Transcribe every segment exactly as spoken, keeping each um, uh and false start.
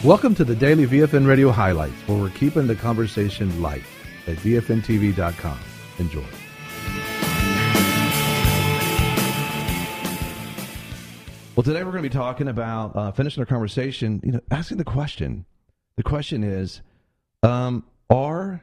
Welcome to the Daily V F N Radio Highlights, where we're keeping the conversation light at V F N T V dot com. Enjoy. Well, today we're going to be talking about, uh, finishing our conversation, you know, asking the question. The question is, um, are,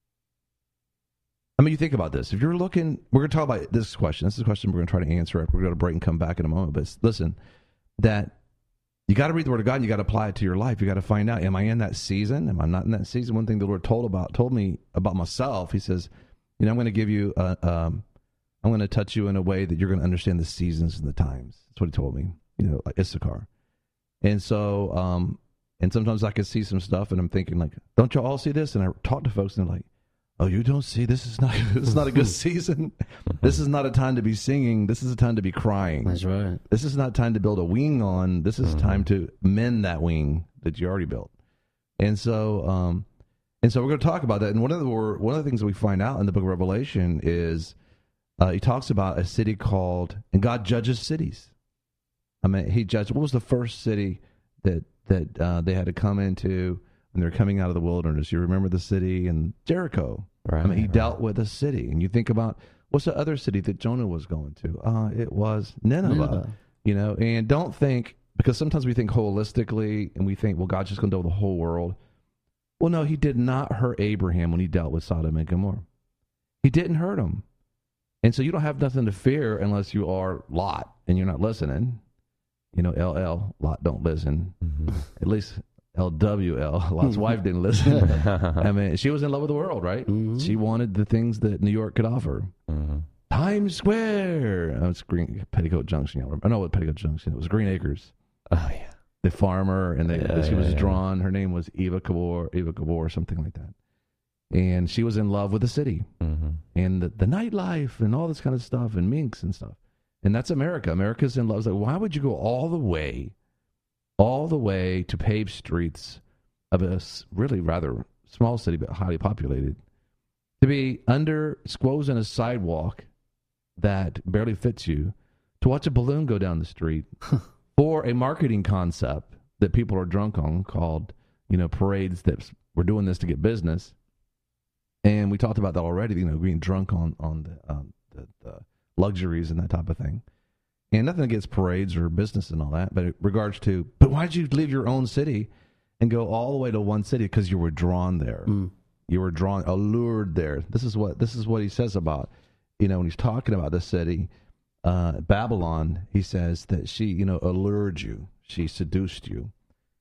I mean, you think about this. If you're looking, we're going to talk about this question. This is a question we're going to try to answer. We're going to break and come back in a moment. But listen, that you got to read the Word of God and you got to apply it to your life. You got to find out, am I in that season? Am I not in that season? One thing the Lord told about told me about myself, he says, you know, I'm going to give you, a, um, I'm going to touch you in a way that you're going to understand the seasons and the times. That's what he told me, you know, like Issachar. And so, um, and sometimes I can see some stuff and I'm thinking like, don't you all see this? And I talk to folks and they're like, oh, you don't see, this is not, this is not a good season. This is not a time to be singing. This is a time to be crying. That's right. This is not time to build a wing on. This is mm-hmm. time to mend that wing that you already built. And so, um, and so we're going to talk about that. And one of the one of the things that we find out in the book of Revelation is uh, he talks about a city called, and God judges cities. I mean, he judged, what was the first city that, that uh, they had to come into when they're coming out of the wilderness? You remember the city in Jericho. Right, I mean, he right. dealt with a city. And you think about, what's the other city that Jonah was going to? Uh, it was Nineveh. Nineveh. You know, and don't think, because sometimes we think holistically and we think, well, God's just going to deal with the whole world. Well, no, he did not hurt Abraham when he dealt with Sodom and Gomorrah. He didn't hurt him. And so you don't have nothing to fear unless you are Lot and you're not listening. You know, L L, Lot don't listen. Mm-hmm. At least L W L, Lot's wife didn't listen. I mean, she was in love with the world, right? Mm-hmm. She wanted the things that New York could offer. Mm-hmm. Times Square. Oh, it's Green, Petticoat Junction. I know what Petticoat Junction. It was Green Acres. Oh, yeah. The farmer, and they, yeah, she was yeah, drawn. Yeah. Her name was Eva Kabor, Eva Kabor, or something like that. And she was in love with the city mm-hmm. and the, the nightlife and all this kind of stuff and minks and stuff. And that's America. America's in love. It's like, why would you go all the way, all the way to paved streets of a really rather small city but highly populated, to be under squoze in a sidewalk that barely fits you, to watch a balloon go down the street, or a marketing concept that people are drunk on called, you know, parades that we're doing this to get business. And we talked about that already, you know, being drunk on, on the, um, the, the luxuries and that type of thing. And nothing against parades or business and all that, but in regards to, but why did you leave your own city and go all the way to one city? Because you were drawn there. Mm. You were drawn, allured there. This is what this is what he says about, you know, when he's talking about the city, uh, Babylon, he says that she, you know, allured you. She seduced you.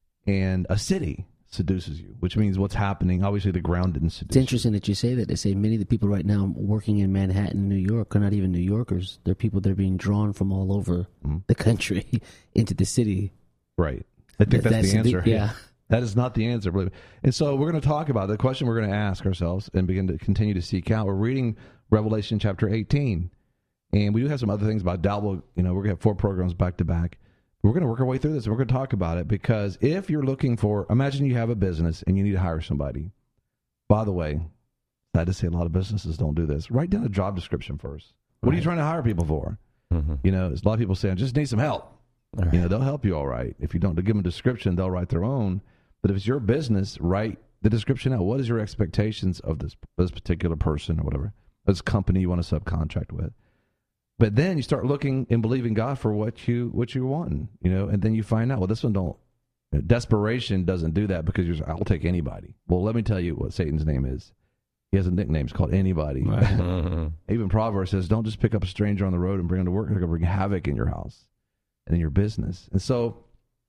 And a city seduces you, which means what's happening. Obviously, the ground didn't seduce you. It's interesting that you say that. They say many of the people right now working in Manhattan, New York, are not even New Yorkers. They're people that are being drawn from all over mm. the country into the city. Right. I think that's, that's the answer. The, yeah. That is not the answer. And so we're going to talk about the question we're going to ask ourselves and begin to continue to seek out. We're reading Revelation chapter eighteen. And we do have some other things about doubt. We'll, you know, we're going to have four programs back to back. We're going to work our way through this, and we're going to talk about it, because if you're looking for, imagine you have a business and you need to hire somebody. By the way, I had to say a lot of businesses don't do this. Write down a job description first. What right. are you trying to hire people for? Mm-hmm. You know, a lot of people say, I just need some help. Right. You know, they'll help you all right. If you don't give them a description, they'll write their own. But if it's your business, write the description out. What is your expectations of this, this particular person or whatever, this company you want to subcontract with? But then you start looking and believing God for what you what you want, you know, and then you find out, well, this one don't. You know, desperation doesn't do that, because you're, I'll take anybody. Well, let me tell you what Satan's name is. He has a nickname. It's called anybody. Right. Even Proverbs says, don't just pick up a stranger on the road and bring him to work. They're going to bring havoc in your house and in your business. And so,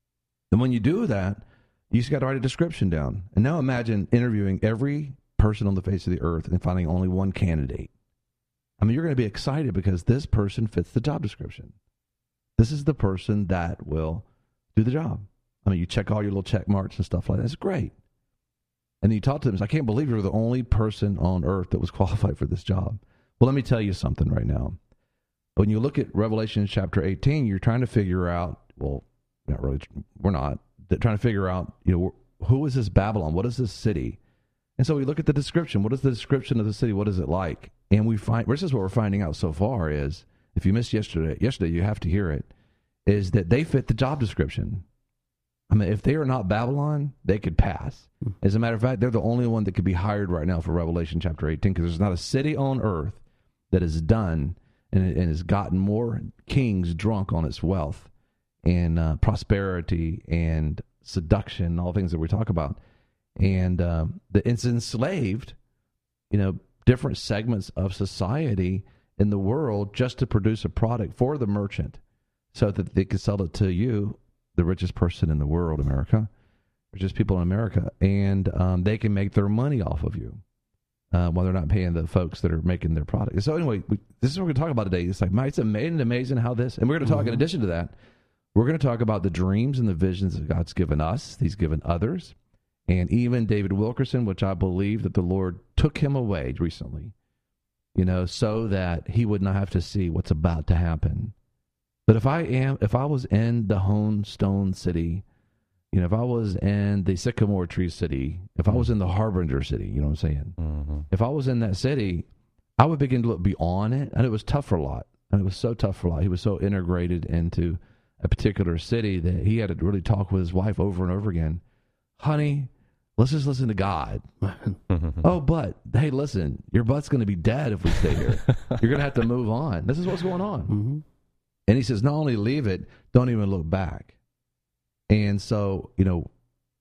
and when you do that, you just got to write a description down. And now imagine interviewing every person on the face of the earth and finding only one candidate. I mean, you're going to be excited because this person fits the job description. This is the person that will do the job. I mean, you check all your little check marks and stuff like that. It's great. And then you talk to them. I can't believe you're the only person on earth that was qualified for this job. Well, let me tell you something right now. When you look at Revelation chapter eighteen, you're trying to figure out, well, not really, we're not, trying to figure out, you know, who is this Babylon? What is this city? And so we look at the description. What is the description of the city? What is it like? And we find, this is what we're finding out so far is, if you missed yesterday, yesterday you have to hear it, is that they fit the job description. I mean, if they are not Babylon, they could pass. As a matter of fact, they're the only one that could be hired right now for Revelation chapter eighteen, because there's not a city on earth that has done and, and has gotten more kings drunk on its wealth and uh, prosperity and seduction, all things that we talk about. And um, the, it's enslaved, you know, different segments of society in the world just to produce a product for the merchant so that they can sell it to you, the richest person in the world, America, richest people in America, and um, they can make their money off of you uh, while they're not paying the folks that are making their product. So anyway, we, this is what we're going to talk about today. It's like, it's amazing, amazing how this, and we're going to talk mm-hmm. in addition to that, we're going to talk about the dreams and the visions that God's given us, He's given others, and even David Wilkerson, which I believe that the Lord took him away recently, you know, so that he would not have to see what's about to happen. But if I am, if I was in the Hone Stone City, you know, if I was in the Sycamore Tree City, if I was in the Harbinger City, you know what I'm saying? Mm-hmm. If I was in that city, I would begin to look beyond it, and it was tough for Lot. And it was so tough for Lot. He was so integrated into a particular city that he had to really talk with his wife over and over again. Honey, let's just listen to God. Oh, but, hey, listen, your butt's going to be dead if we stay here. You're going to have to move on. This is what's going on. Mm-hmm. And he says, not only leave it, don't even look back. And so, you know,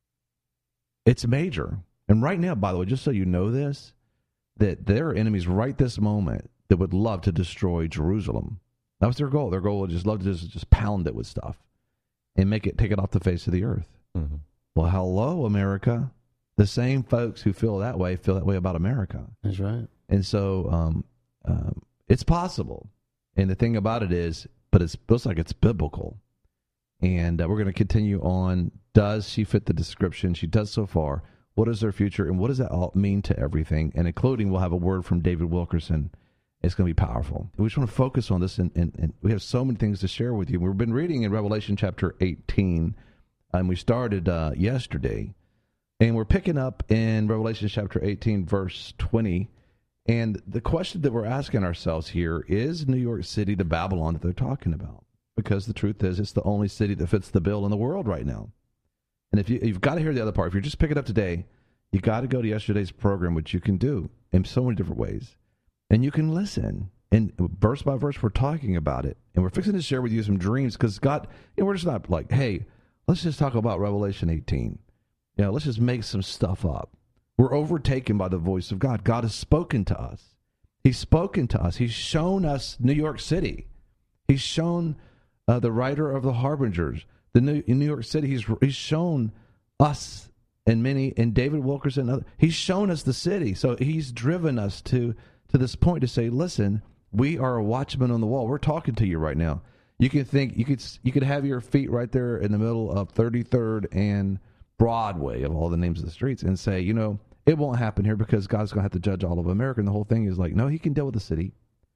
it's major. And right now, by the way, just so you know this, that there are enemies right this moment that would love to destroy Jerusalem. That was their goal. Their goal would just love to just, just pound it with stuff and make it, take it off the face of the earth. Mm-hmm. Well, hello, America. The same folks who feel that way feel that way about America. That's right. And so um, um, it's possible. And the thing about it is, but it looks like it's biblical. And uh, we're going to continue on. Does she fit the description? She does so far. What is her future? And what does that all mean to everything? And including, we'll have a word from David Wilkerson. It's going to be powerful. We just want to focus on this. And, and, and we have so many things to share with you. We've been reading in Revelation chapter eighteen. And we started uh, yesterday. And we're picking up in Revelation chapter eighteen, verse twenty. And the question that we're asking ourselves here, is New York City the Babylon that they're talking about? Because the truth is, it's the only city that fits the bill in the world right now. And if you, you've got to hear the other part. If you're just picking up today, you got to go to yesterday's program, which you can do in so many different ways. And you can listen. And verse by verse, we're talking about it. And we're fixing to share with you some dreams because God, you know, we're just not like, hey, let's just talk about Revelation eighteen. You know, let's just make some stuff up. We're overtaken by the voice of God. God has spoken to us. He's spoken to us. He's shown us New York City. He's shown uh, the writer of the Harbingers. The New, in New York City, he's he's shown us and many, and David Wilkerson, other, he's shown us the city. So he's driven us to, to this point to say, listen, we are a watchman on the wall. We're talking to you right now. You can think, you could you could have your feet right there in the middle of thirty-third and Broadway, of all the names of the streets, and say, you know, it won't happen here because God's going to have to judge all of America. And the whole thing is like, no, he can deal with the city.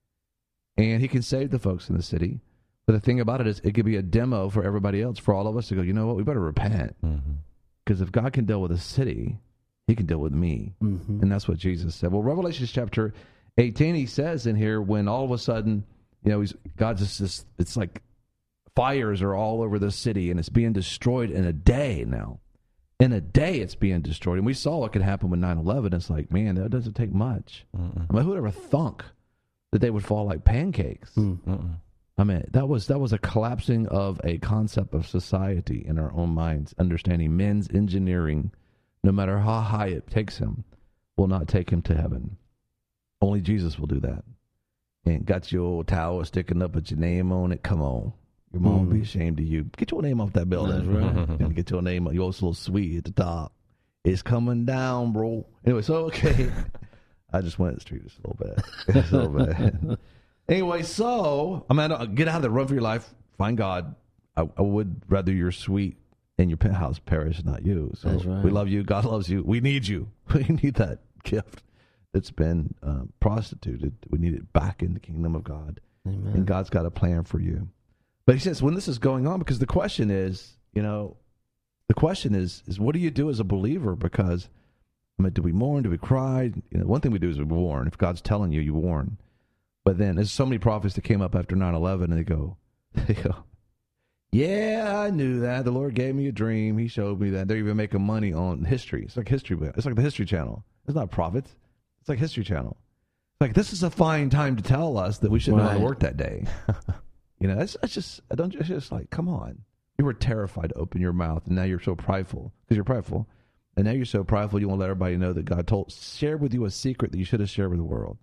And he can save the folks in the city. But the thing about it is, it could be a demo for everybody else, for all of us to go, you know what, we better repent. Because mm-hmm. if God can deal with a city, he can deal with me. Mm-hmm. And that's what Jesus said. Well, Revelation chapter eighteen, he says in here, when all of a sudden, you know, he's, God's just, just, it's like fires are all over the city and it's being destroyed in a day now. In a day, it's being destroyed. And we saw what could happen with nine eleven. It's like, man, that doesn't take much. Mm-mm. I mean, who would ever thunk that they would fall like pancakes? Mm-mm. I mean, that was that was a collapsing of a concept of society in our own minds, understanding men's engineering, no matter how high it takes him, will not take him to heaven. Only Jesus will do that. And got your old tower sticking up with your name on it. Come on. Your mom mm. will be ashamed of you. Get your name off that building. Right. And get your name, your little sweet at the top. It's coming down, bro. Anyway, so, okay. I just went straight just a little bit. Just a little bit. Anyway, so, I mean, get out of the run for your life. Find God. I, I would rather your sweet and your penthouse perish, not you. So right. We love you. God loves you. We need you. We need that gift that's been uh, prostituted. We need it back in the kingdom of God. Amen. And God's got a plan for you. But he says, when this is going on, because the question is, you know, the question is, is what do you do as a believer? Because, I mean, do we mourn? Do we cry? You know, one thing we do is we warn. If God's telling you, you warn. But then there's so many prophets that came up after nine eleven, and they go, they go, Yeah, I knew that. The Lord gave me a dream. He showed me that. They're even making money on history. It's like history. It's like the History Channel. It's not prophets. It's like History Channel. It's like, this is a fine time to tell us that we shouldn't Right. go to work that day. You know, it's, it's just, I don't, it's just like, come on. You were terrified to open your mouth, and now you're so prideful because you're prideful. And now you're so prideful, you won't let everybody know that God told, shared with you a secret that you should have shared with the world.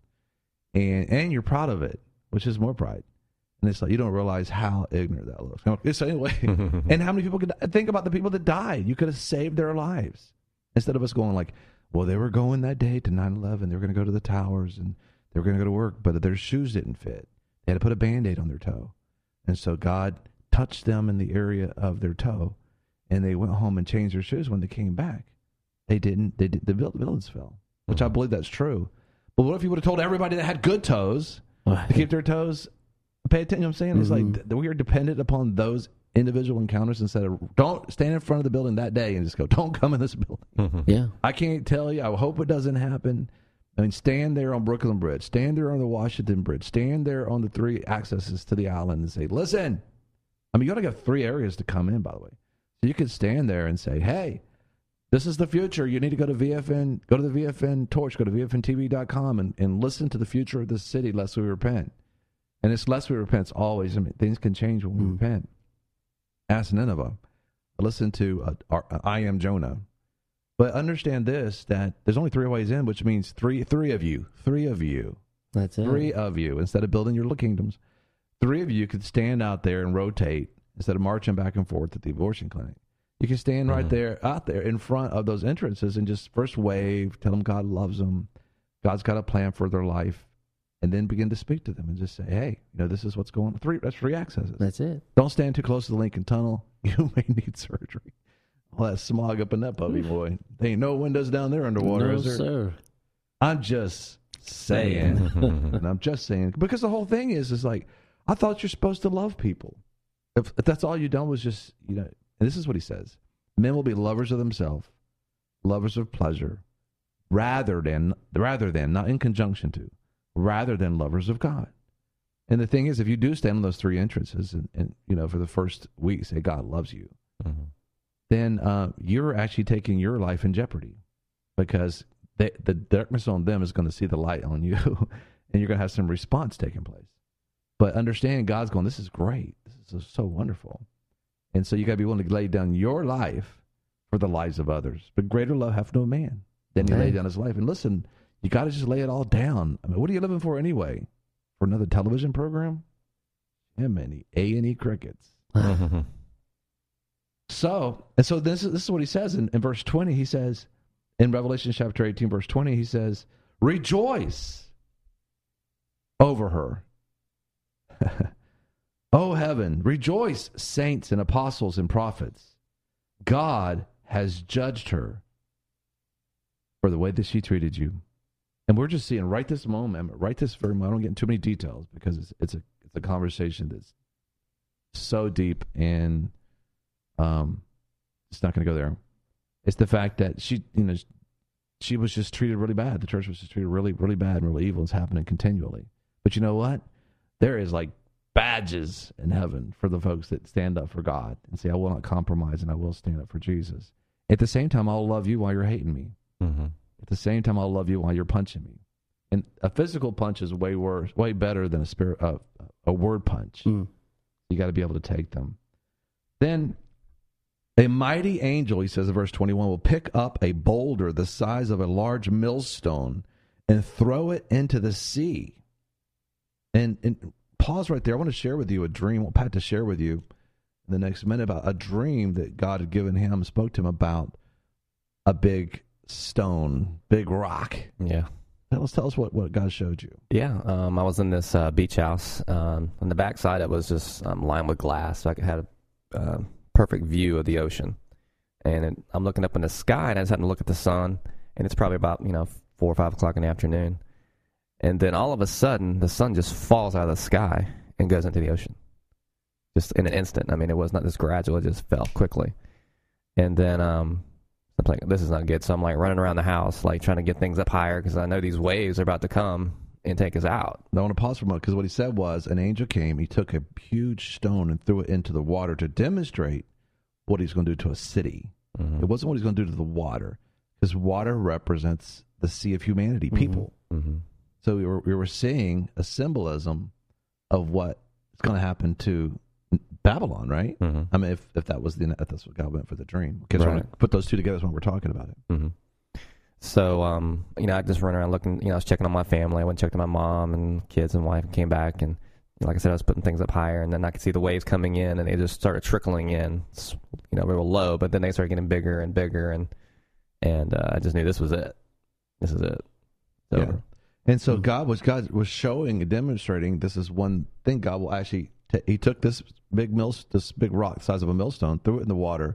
And and you're proud of it, which is more pride. And it's like, you don't realize how ignorant that looks. So anyway, and how many people could think about the people that died? You could have saved their lives. Instead of us going like, well, they were going that day to nine eleven. They were going to go to the towers, and they were going to go to work, but their shoes didn't fit. They had to put a Band-Aid on their toe. And so God touched them in the area of their toe, and they went home and changed their shoes. When they came back, they didn't, they did, the villains fell, which mm-hmm. I believe that's true. But what if you would have told everybody that had good toes to keep their toes, pay attention? You know what I'm saying? It's mm-hmm. like we are dependent upon those individual encounters instead of, don't stand in front of the building that day and just go, don't come in this building. Mm-hmm. Yeah. I can't tell you. I hope it doesn't happen. I mean, stand there on Brooklyn Bridge, stand there on the Washington Bridge, stand there on the three accesses to the island and say, listen. I mean, you got to have three areas to come in, by the way. So you could stand there and say, hey, this is the future. You need to go to V F N, go to the V F N Torch, go to V F N T V dot com and, and listen to the future of this city, lest we repent. And it's lest we repent. It's always, I mean, things can change when we mm. repent. Ask Nineveh. Listen to uh, our, uh, I Am Jonah. But understand this, that there's only three ways in, which means three three of you. Three of you. That's it. Three of you. Instead of building your little kingdoms, three of you could stand out there and rotate instead of marching back and forth at the abortion clinic. You can stand right mm-hmm. there, out there in front of those entrances and just first wave, tell them God loves them, God's got a plan for their life, and then begin to speak to them and just say, hey, you know, this is what's going on. Three, that's three accesses. That's it. Don't stand too close to the Lincoln Tunnel. You may need surgery. All that smog up in that puppy boy. There ain't no windows down there underwater, no, is there? Sir. I'm just saying. And I'm just saying. Because the whole thing is, is like, I thought you're supposed to love people. If, if that's all you done was just, you know, and this is what he says. Men will be lovers of themselves, lovers of pleasure, rather than, rather than, not in conjunction to, rather than lovers of God. And the thing is, if you do stand on those three entrances and, and you know, for the first week, say God loves you, mm-hmm. then uh, you're actually taking your life in jeopardy because they, the darkness on them is going to see the light on you, and you're going to have some response taking place. But understand, God's going, this is great. This is so wonderful. And so you got to be willing to lay down your life for the lives of others. But greater love hath no man than he laid down his life. And listen, you got to just lay it all down. I mean, what are you living for anyway? For another television program? Yeah, man, A and E crickets. So, and so this is, this is what he says in, in verse twenty. He says, in Revelation chapter eighteen, verse twenty, he says, rejoice over her. O heaven, rejoice, saints and apostles and prophets. God has judged her for the way that she treated you. And we're just seeing right this moment, right this very moment. I don't get into too many details because it's, it's a it's a conversation that's so deep, and um, it's not going to go there. It's the fact that she, you know, she was just treated really bad. The church was just treated really, really bad and really evil. It's happening continually. But you know what? There is like badges in heaven for the folks that stand up for God and say, I will not compromise and I will stand up for Jesus. At the same time, I'll love you while you're hating me. Mm-hmm. At the same time, I'll love you while you're punching me. And a physical punch is way worse, way better than a spirit, uh, a word punch. Mm. You got to be able to take them. Then a mighty angel, he says in verse twenty-one, will pick up a boulder the size of a large millstone and throw it into the sea. And, and pause right there. I want to share with you a dream. I want Pat to share with you in the next minute about a dream that God had given him, spoke to him about a big stone, big rock. Yeah. Tell us, tell us what, what God showed you. Yeah. Um, I was in this uh, beach house. Um, on the backside, it was just um, lined with glass. So I had a uh, perfect view of the ocean. And it, I'm looking up in the sky, and I just happened to look at the sun. And it's probably about, you know, four or five o'clock in the afternoon. And then all of a sudden, the sun just falls out of the sky and goes into the ocean. Just in an instant. I mean, it was not this gradual. It just fell quickly. And then um, I'm like, this is not good. So I'm like running around the house, like trying to get things up higher because I know these waves are about to come and take us out. I want to pause for a moment because what he said was an angel came, he took a huge stone and threw it into the water to demonstrate what he's going to do to a city. Mm-hmm. It wasn't what he's going to do to the water, because water represents the sea of humanity, people. Mm-hmm. So we were, we were seeing a symbolism of what is going to happen to Babylon, right? Mm-hmm. I mean, if, if that was the if that's what God meant for the dream, because right. put those two together when we're talking about it. Mm-hmm. So, um, you know, I just run around looking. You know, I was checking on my family. I went and checked on my mom and kids and wife, and came back. And like I said, I was putting things up higher, and then I could see the waves coming in, and they just started trickling in. You know, they were low, but then they started getting bigger and bigger, and and uh, I just knew this was it. This is it. It's yeah. over. And so God was God was showing and demonstrating this is one thing. God will actually. T- he took this big mill, this big rock the size of a millstone, threw it in the water.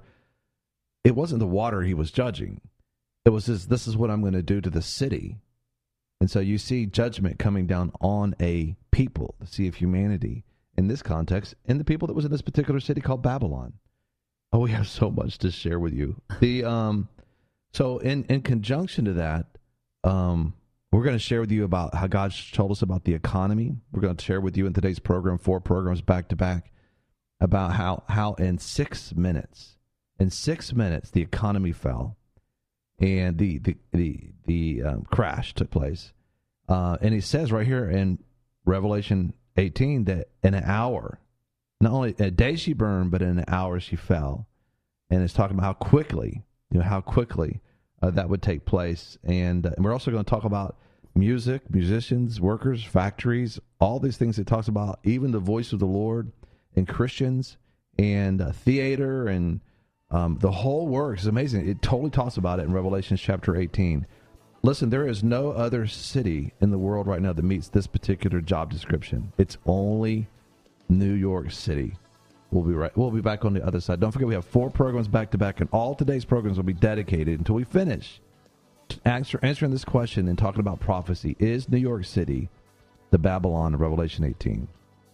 It wasn't the water he was judging. It was this, this is what I'm going to do to the city. And so you see judgment coming down on a people, the sea of humanity, in this context, and the people that was in this particular city called Babylon. Oh, we have so much to share with you. The um, So in, in conjunction to that, um, we're going to share with you about how God told us about the economy. We're going to share with you in today's program, four programs back to back, about how, how in six minutes, in six minutes, the economy fell. And the the the, the um, crash took place, uh, and he says right here in Revelation eighteen that in an hour, not only a day she burned, but in an hour she fell, and it's talking about how quickly, you know, how quickly uh, that would take place, and, uh, and we're also going to talk about music, musicians, workers, factories, all these things it talks about, even the voice of the Lord, and Christians, and uh, theater, and Um, the whole works is amazing. It totally talks about it in Revelation chapter eighteen. Listen, there is no other city in the world right now that meets this particular job description. It's only New York City. We'll be right. We'll be back on the other side. Don't forget, we have four programs back to back, and all today's programs will be dedicated until we finish answer, answering this question and talking about prophecy. Is New York City the Babylon of Revelation eighteen?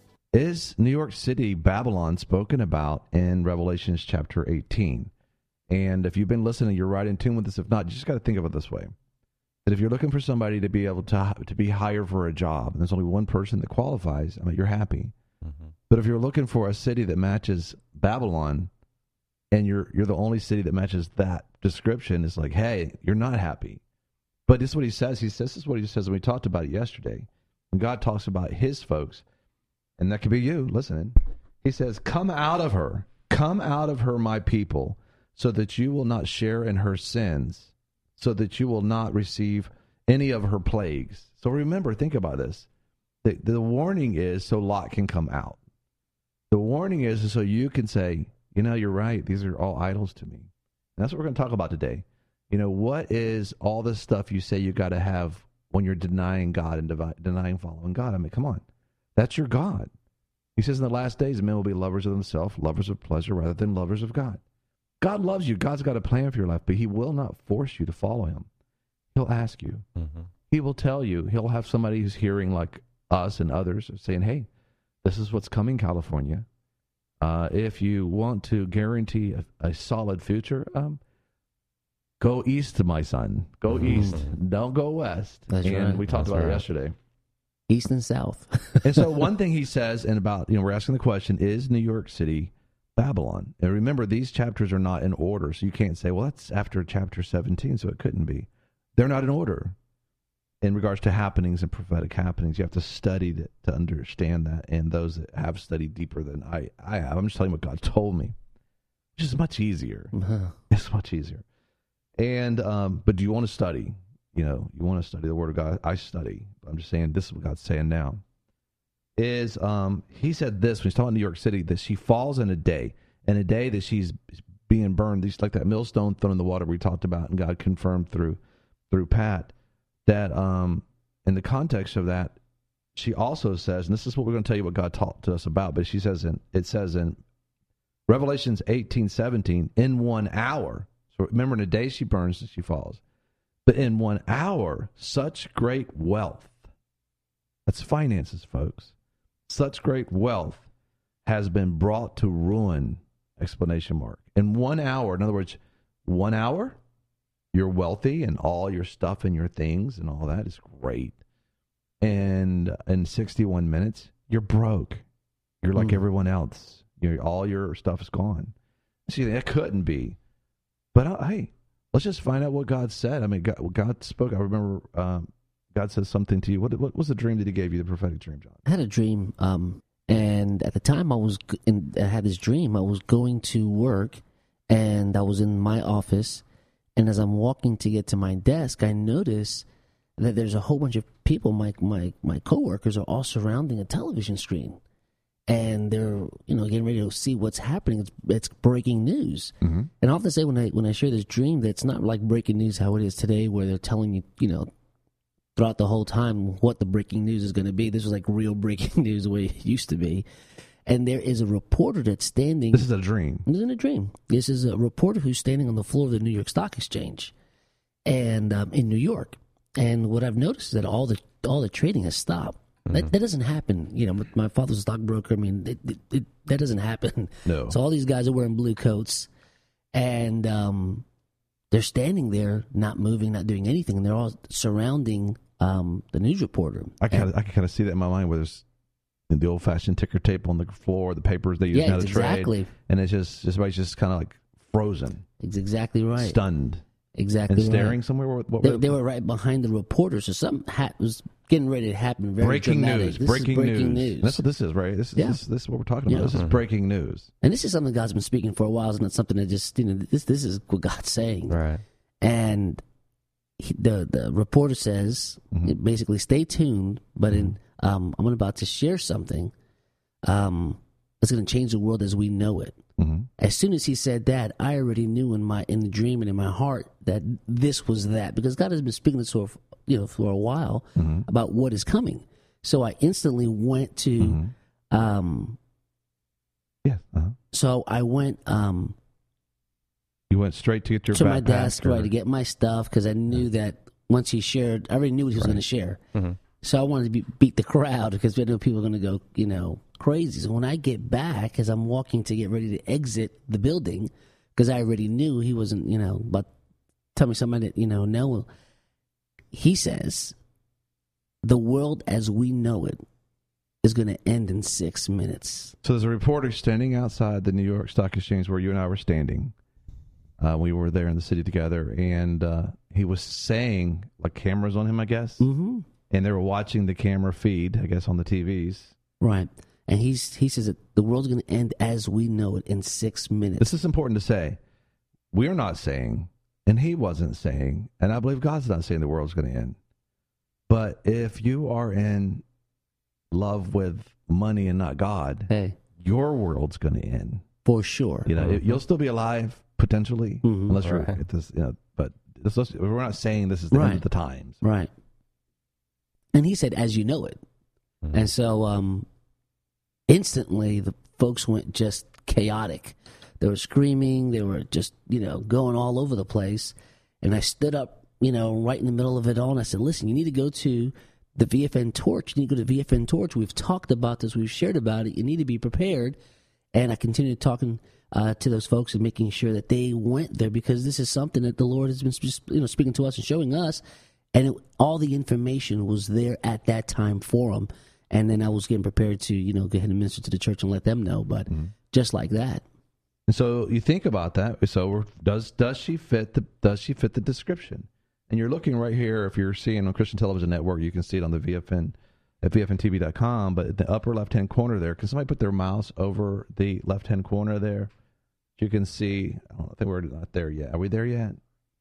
Is New York City Babylon spoken about in Revelation chapter eighteen? And if you've been listening, you're right in tune with this. If not, you just got to think of it this way. That if you're looking for somebody to be able to to be hired for a job, and there's only one person that qualifies, I mean, you're happy. Mm-hmm. But if you're looking for a city that matches Babylon, and you're you're the only city that matches that description, it's like, hey, you're not happy. But this is what he says. He says this is what he says, and we talked about it yesterday. When God talks about his folks, and that could be you listening. He says, come out of her. Come out of her, my people, so that you will not share in her sins, so that you will not receive any of her plagues. So remember, think about this. The, the warning is so Lot can come out. The warning is so you can say, you know, you're right. These are all idols to me. And that's what we're going to talk about today. You know, what is all this stuff you say you got to have when you're denying God and devi- denying following God? I mean, come on. That's your God. He says in the last days, men will be lovers of themselves, lovers of pleasure, rather than lovers of God. God loves you. God's got a plan for your life, but he will not force you to follow him. He'll ask you. Mm-hmm. He will tell you. He'll have somebody who's hearing like us and others saying, hey, this is what's coming, California. Uh, if you want to guarantee a, a solid future, um, go east, my son. Go mm-hmm. east. Don't go west. That's and right. we talked That's about right. it yesterday. East and South. And so one thing he says, and about, you know, we're asking the question, is New York City Babylon? And remember, these chapters are not in order, so you can't say, well, that's after chapter seventeen, so it couldn't be. They're not in order in regards to happenings and prophetic happenings. You have to study to, to understand that, and those that have studied deeper than I, I have. I'm just telling you what God told me, which is much easier. Uh-huh. It's much easier. And um, but do you want to study? You know, you want to study the Word of God. I study. I'm just saying, this is what God's saying now. Is um, he said this when he's talking New York City, that she falls in a day, and a day that she's being burned. These like that millstone thrown in the water we talked about, and God confirmed through through Pat that um, in the context of that, she also says, and this is what we're going to tell you what God taught to us about. But she says in it says in Revelations eighteen seventeen, in one hour. So remember, in a day she burns and she falls. But in one hour, such great wealth, that's finances, folks, such great wealth has been brought to ruin, explanation mark. In one hour, in other words, one hour, you're wealthy and all your stuff and your things and all that is great. and in sixty-one minutes, you're broke. You're like Mm. everyone else. You're, all your stuff is gone. See, that couldn't be. But uh, hey, let's just find out what God said. I mean, God, God spoke. I remember um, God says something to you. What, what was the dream that He gave you, the prophetic dream, John? I had a dream, um, and at the time I was, g- in, I had this dream. I was going to work, and I was in my office, and as I'm walking to get to my desk, I notice that there's a whole bunch of people. My my my coworkers are all surrounding a television screen, and they're you know getting ready to see what's happening. It's, it's breaking news, Mm-hmm. and I have to say when I when I share this dream, that it's not like breaking news how it is today, where they're telling you you know. throughout the whole time what the breaking news is going to be. This was like real breaking news the way it used to be. And there is a reporter that's standing. This is a dream. This isn't a dream. This is a reporter who's standing on the floor of the New York Stock Exchange, and um, in New York. And what I've noticed is that all the all the trading has stopped. Mm-hmm. That, that doesn't happen. You know, my father's a stockbroker. I mean, it, it, it, that doesn't happen. No. So all these guys are wearing blue coats, and um, they're standing there, not moving, not doing anything, and they're all surrounding um, the news reporter. I kind of I can kind of see that in my mind, where there's the old fashioned ticker tape on the floor, the papers they use Yeah, now to exactly. trade, and it's just just everybody's just kind of like frozen, It's exactly right. stunned, Exactly and staring right. somewhere. What, what They, were they were right behind the reporter, so something ha- was getting ready to happen. Very breaking dramatic. news. This Breaking, is breaking news. news. That's what this is, right? This is Yeah. this, this is what we're talking about. Yeah. This is breaking news. And this is something God's been speaking for a while. It's not something that just you know. This this is what God's saying. Right. And he, the the reporter says, Mhm. basically, stay tuned. But in um, I'm about to share something. Um, that's going to change the world as we know it. Mm-hmm. As soon as he said that, I already knew in my in the dream and in my heart that this was that, because God has been speaking to us for you know for a while Mhm. about what is coming. So I instantly went to. Mhm. Um, Yeah. Uh-huh. so I went um, You went straight to get your to my backpack desk or- right to get my stuff, because I knew that once he shared, I already knew what he was Right. going to share. Mhm. So I wanted to be, beat the crowd, because I know people were going to go, you know, crazy. So when I get back, as I'm walking to get ready to exit the building, because I already knew he wasn't, you know, but tell me something I didn't, you know, know. He says, the world as we know it is going to end in six minutes. So there's a reporter standing outside the New York Stock Exchange where you and I were standing. Uh, we were there in the city together, and uh, he was saying, like, cameras on him, I guess, Mm-hmm. and they were watching the camera feed, I guess, on the T Vs. Right. And he's he says that the world's going to end as we know it in six minutes. This is important to say. We're not saying, and he wasn't saying, and I believe God's not saying the world's going to end. But if you are in love with money and not God, Hey, your world's going to end. for sure. You know, Mhm. you'll still be alive potentially, Mhm. unless you're Right. at this. You know, but this, we're not saying this is the Right. end of the times. Right. And he said, as you know it. Mhm. And so um, instantly the folks went just chaotic. They were screaming. They were just, you know, going all over the place. And I stood up, you know, right in the middle of it all. And I said, listen, you need to go to the V F N Torch. You need to go to V F N Torch. We've talked about this. We've shared about it. You need to be prepared. And I continued talking uh, to those folks and making sure that they went there, because this is something that the Lord has been you know, speaking to us and showing us. And it, all the information was there at that time for them. And then I was getting prepared to, you know, go ahead and minister to the church and let them know. But Mm-hmm. just like that. And so you think about that. So we're, does does she fit the does she fit the description? And you're looking right here. If you're seeing on Christian Television Network, you can see it on the V F N at V F N T V dot com. But at the upper left hand corner there, can somebody put their mouse over the left hand corner there? You can see. I don't think we're not there yet. Are we there yet?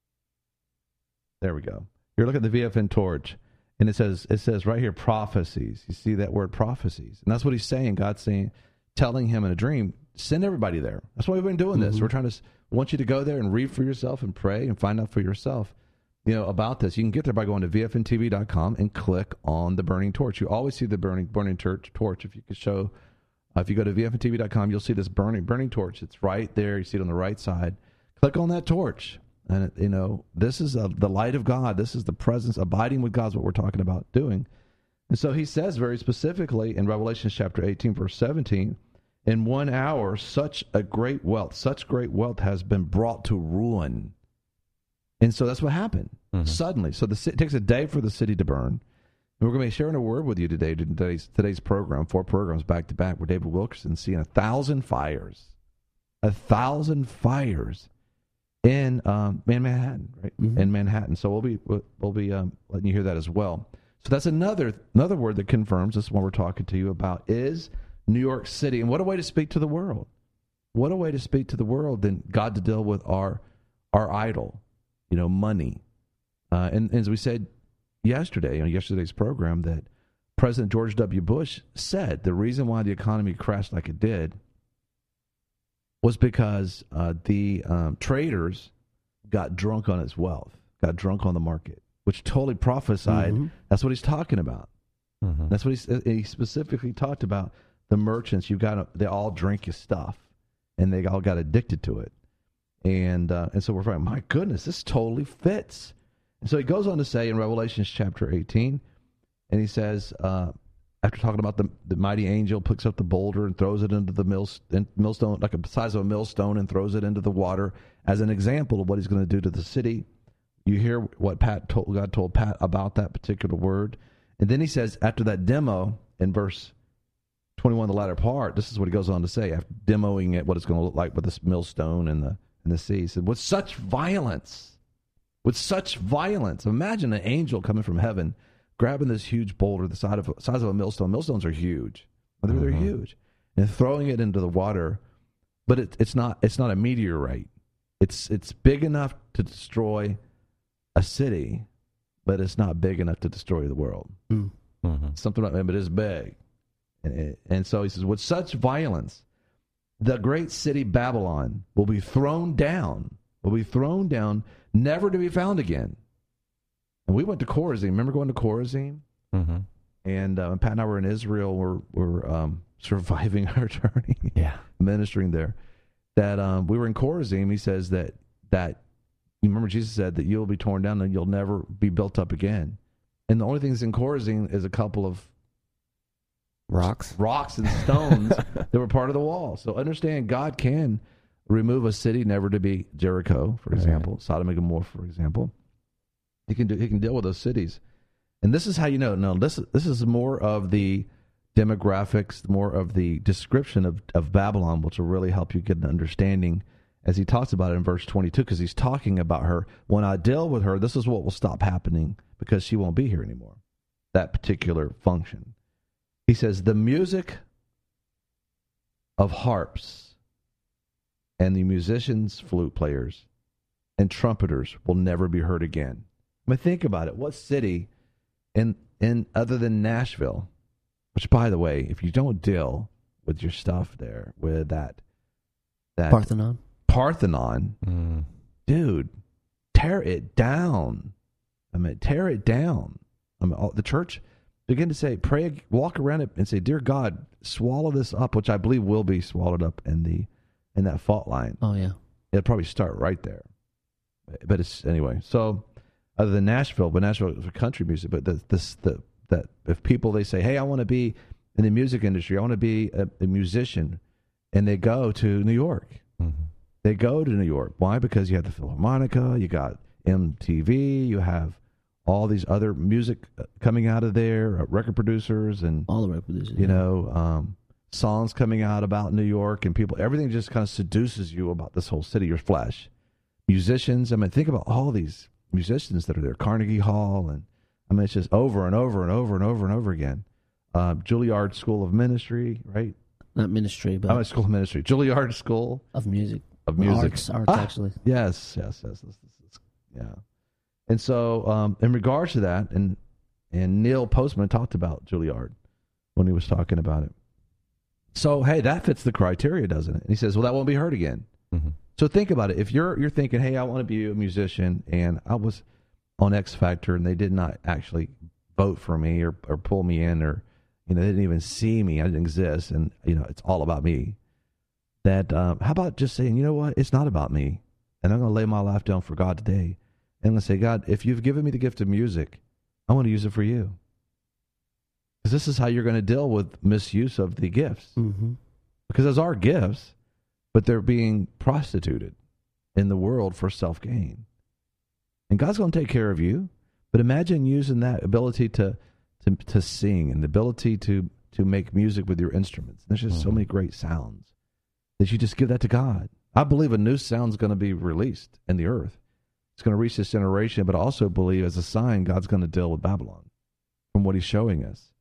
There we go. You're looking at the V F N Torch, and it says it says right here prophecies. You see that word prophecies, and that's what he's saying. God's saying, telling him in a dream, send everybody there. That's why we've been doing this. Mm-hmm. We're trying to want you to go there and read for yourself and pray and find out for yourself, you know, about this. You can get there by going to V F N T V dot com and click on the burning torch. You always see the burning burning torch. Torch. If you could show, uh, if you go to V F N T V dot com, you'll see this burning burning torch. It's right there. You see it on the right side. Click on that torch, and you know this is a, the light of God. This is the presence, abiding with God is what we're talking about doing. And so he says very specifically in Revelation chapter eighteen, verse seventeen. In one hour, such a great wealth, such great wealth has been brought to ruin. And so that's what happened Mhm. suddenly. So the, it takes a day for the city to burn. And we're going to be sharing a word with you today, today's, today's program, four programs back to back, where David Wilkerson seeing a thousand fires, a thousand fires in um, in Manhattan, right? Mm-hmm. In Manhattan. So we'll be we'll, we'll be um, letting you hear that as well. So that's another another word that confirms this one we're talking to you about is New York City. And what a way to speak to the world. What a way to speak to the world than God to deal with our our idol, you know, money. Uh, and, and as we said yesterday, on yesterday's program, that President George W. Bush said the reason why the economy crashed like it did was because uh, the um, traders got drunk on its wealth, got drunk on the market, which totally prophesied. Mm-hmm. That's what he's talking about. Mm-hmm. That's what he, he specifically talked about. The merchants, you got they all drink your stuff, and they all got addicted to it. And uh, and so we're like, my goodness, this totally fits. And so he goes on to say in Revelation chapter eighteen, and he says, uh, after talking about the, the mighty angel picks up the boulder and throws it into the mill, millstone, like the size of a millstone, and throws it into the water as an example of what he's going to do to the city. You hear what Pat told, God told Pat about that particular word. And then he says, after that demo in verse twenty-one, the latter part, this is what he goes on to say, after demoing it, what it's going to look like with this millstone and the, and the sea. He said, with such violence, with such violence, imagine an angel coming from heaven, grabbing this huge boulder the size of, size of a millstone. Millstones are huge. They're, mm-hmm. they're huge. And throwing it into the water, but it, it's not it's not a meteorite. It's it's big enough to destroy a city, but it's not big enough to destroy the world. Mm-hmm. Something like that, but it's big. And, it, and so he says, with such violence, the great city Babylon will be thrown down, will be thrown down, never to be found again. And we went to Chorazin. Remember going to Chorazin? Mm-hmm. And uh, Pat and I were in Israel. We're, we're um, surviving our journey, yeah, ministering there. That um, we were in Chorazin. He says that, that, you remember Jesus said that you'll be torn down and you'll never be built up again. And the only things in Chorazin is a couple of rocks, rocks and stones that were part of the wall. So understand, God can remove a city never to be Jericho, for example, right. Sodom and Gomorrah, for example. He can do. He can deal with those cities, and this is how you know. No, this this is more of the demographics, more of the description of, of Babylon, which will really help you get an understanding as he talks about it in verse twenty-two, because he's talking about her. When I deal with her, this is what will stop happening because she won't be here anymore. That particular function. He says the music of harps and the musicians, flute players, and trumpeters will never be heard again. I mean, think about it. What city in in other than Nashville, which, by the way, if you don't deal with your stuff there, with that that Parthenon, Parthenon, mm. dude, tear it down. I mean, tear it down. I mean, all, the church begin to say, pray, walk around it, and say, "Dear God, swallow this up," which I believe will be swallowed up in the in that fault line. Oh yeah, it'll probably start right there. But it's anyway. So. Other than Nashville, but Nashville is for country music. But the, this, the, that if people, they say, hey, I want to be in the music industry, I want to be a, a musician, and they go to New York. Mm-hmm. They go to New York. Why? Because you have the Philharmonica, you got M T V, you have all these other music coming out of there, uh, record producers, and all the record producers, you yeah. know, um, songs coming out about New York, and people, everything just kind of seduces you about this whole city, your flesh. Musicians, I mean, think about all these musicians that are there, Carnegie Hall, and I mean, it's just over and over and over and over and over again. Uh, Juilliard School of Ministry, right? Not ministry, but oh, School of Ministry, Juilliard School of Music, of Music, arts, arts ah, actually. Yes, yes, yes, yes, yes, yes, yeah. And so, um, in regards to that, and and Neil Postman talked about Juilliard when he was talking about it. So, hey, that fits the criteria, doesn't it? And he says, well, that won't be heard again. Mm-hmm. So think about it. If you're you're thinking, hey, I want to be a musician, and I was on X Factor, and they did not actually vote for me or, or pull me in, or you know, they didn't even see me. I didn't exist, and you know, it's all about me. That um, how about just saying, you know what, it's not about me, and I'm going to lay my life down for God today, and I'm going to say, God, if you've given me the gift of music, I want to use it for you, because this is how you're going to deal with misuse of the gifts, mm-hmm. because those are gifts. But they're being prostituted in the world for self-gain. And God's going to take care of you. But imagine using that ability to, to, to sing and the ability to to make music with your instruments. There's just mm-hmm. so many great sounds that you just give that to God. I believe a new sound's going to be released in the earth. It's going to reach this generation, but I also believe as a sign, God's going to deal with Babylon from what he's showing us.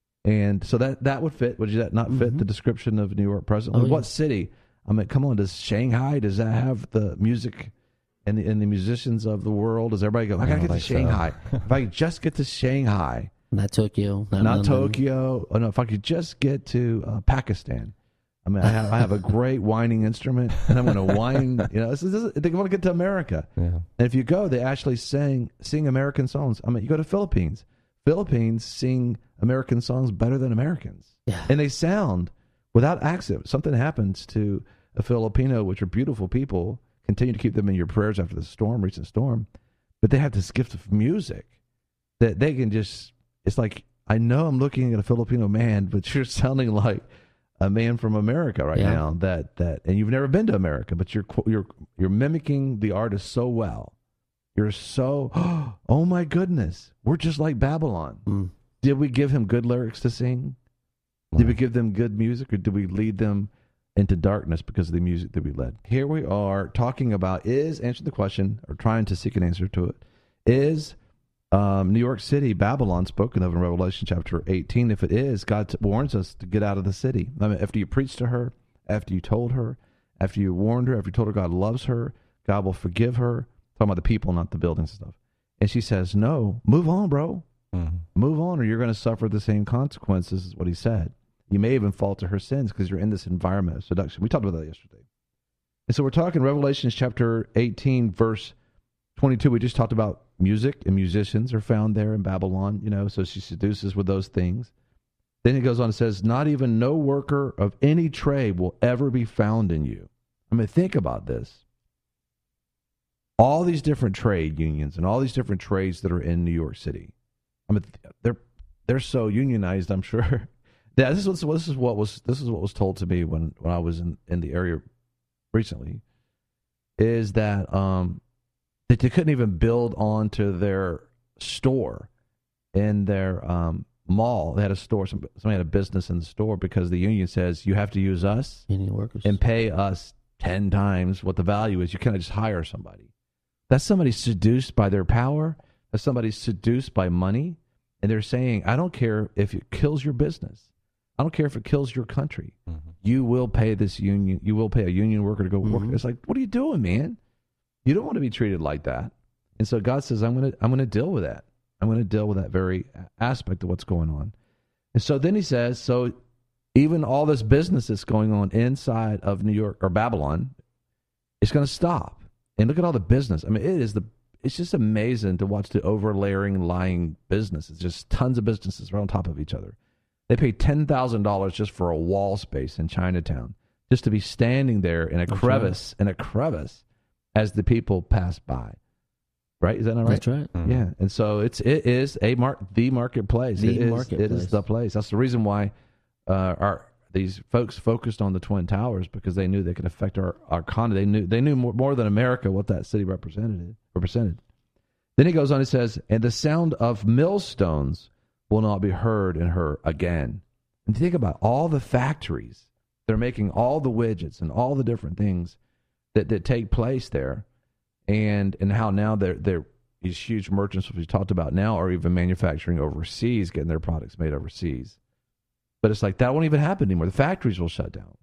And so that, that would fit. Would that not fit mm-hmm. the description of New York presently? Oh, yeah. What city? I mean, come on, does Shanghai, does that have the music and the, and the musicians of the world? Does everybody go, I got to get to Shanghai. So. If I could just get to Shanghai. Not Tokyo. Not, not Tokyo. Oh, no, if I could just get to uh, Pakistan. I mean, I have, I have a great whining instrument, and I'm going to whine. You know, this is, this is, they want to get to America. Yeah. And if you go, they actually sing sing American songs. I mean, you go to Philippines. Philippines sing American songs better than Americans. Yeah. And they sound without accent. Something happens to a Filipino, which are beautiful people. Continue to keep them in your prayers after the storm, recent storm. But they have this gift of music that they can just, it's like, I know I'm looking at a Filipino man, but you're sounding like a man from America right yeah. now. That that, and you've never been to America, but you're you're you're mimicking the artist so well. You're so, oh my goodness, we're just like Babylon. Mm. Did we give him good lyrics to sing? Did we give them good music, or did we lead them into darkness because of the music that we led? Here we are talking about is, answer the question, or trying to seek an answer to it, is um, New York City, Babylon, spoken of in Revelation chapter eighteen? If it is, God t- warns us to get out of the city. I mean, after you preached to her, after you told her, after you warned her, after you told her God loves her, God will forgive her. Talking about the people, not the buildings and stuff. And she says, no, move on, bro. Mm-hmm. Move on, or you're going to suffer the same consequences, is what he said. You may even fall to her sins because you're in this environment of seduction. We talked about that yesterday. And so we're talking Revelation chapter eighteen, verse twenty-two. We just talked about music, and musicians are found there in Babylon, you know, so she seduces with those things. Then it goes on and says, not even no worker of any trade will ever be found in you. I mean, think about this. All these different trade unions and all these different trades that are in New York City. I mean, they're they're so unionized, I'm sure. Yeah, this is what this is what was this is what was told to me when, when I was in, in the area recently, is that um that they couldn't even build onto their store in their um mall. They had a store, somebody had a business in the store because the union says you have to use us union workers and pay us ten times what the value is. You can't just hire somebody. That's somebody seduced by their power. That's somebody seduced by money, and they're saying, I don't care if it kills your business. I don't care if it kills your country. Mm-hmm. You will pay this union. You will pay a union worker to go work. Mm-hmm. It's like, what are you doing, man? You don't want to be treated like that. And so God says, I'm going to, I'm going to deal with that. I'm going to deal with that very aspect of what's going on. And so then he says, so even all this business that's going on inside of New York or Babylon, it's going to stop. And look at all the business. I mean, it is the, it's just amazing to watch the overlayering, lying business. It's just tons of businesses right on top of each other. They pay ten thousand dollars just for a wall space in Chinatown, just to be standing there in a That's crevice, right. in a crevice, as the people pass by. Right? Is that not right? That's right. Mm-hmm. Yeah. And so it's it is a mark the marketplace. The it is, marketplace. It is the place. That's the reason why uh, our these folks focused on the Twin Towers, because they knew they could affect our, our economy. They knew they knew more, more than America what that city represented represented. Then he goes on. He says, "And the sound of millstones will not be heard in her again." And think about all the factories. They're making all the widgets and all the different things that, that take place there. And and how now they're, they're these huge merchants, which we talked about now, are even manufacturing overseas, getting their products made overseas. But it's like that won't even happen anymore. The factories will shut down.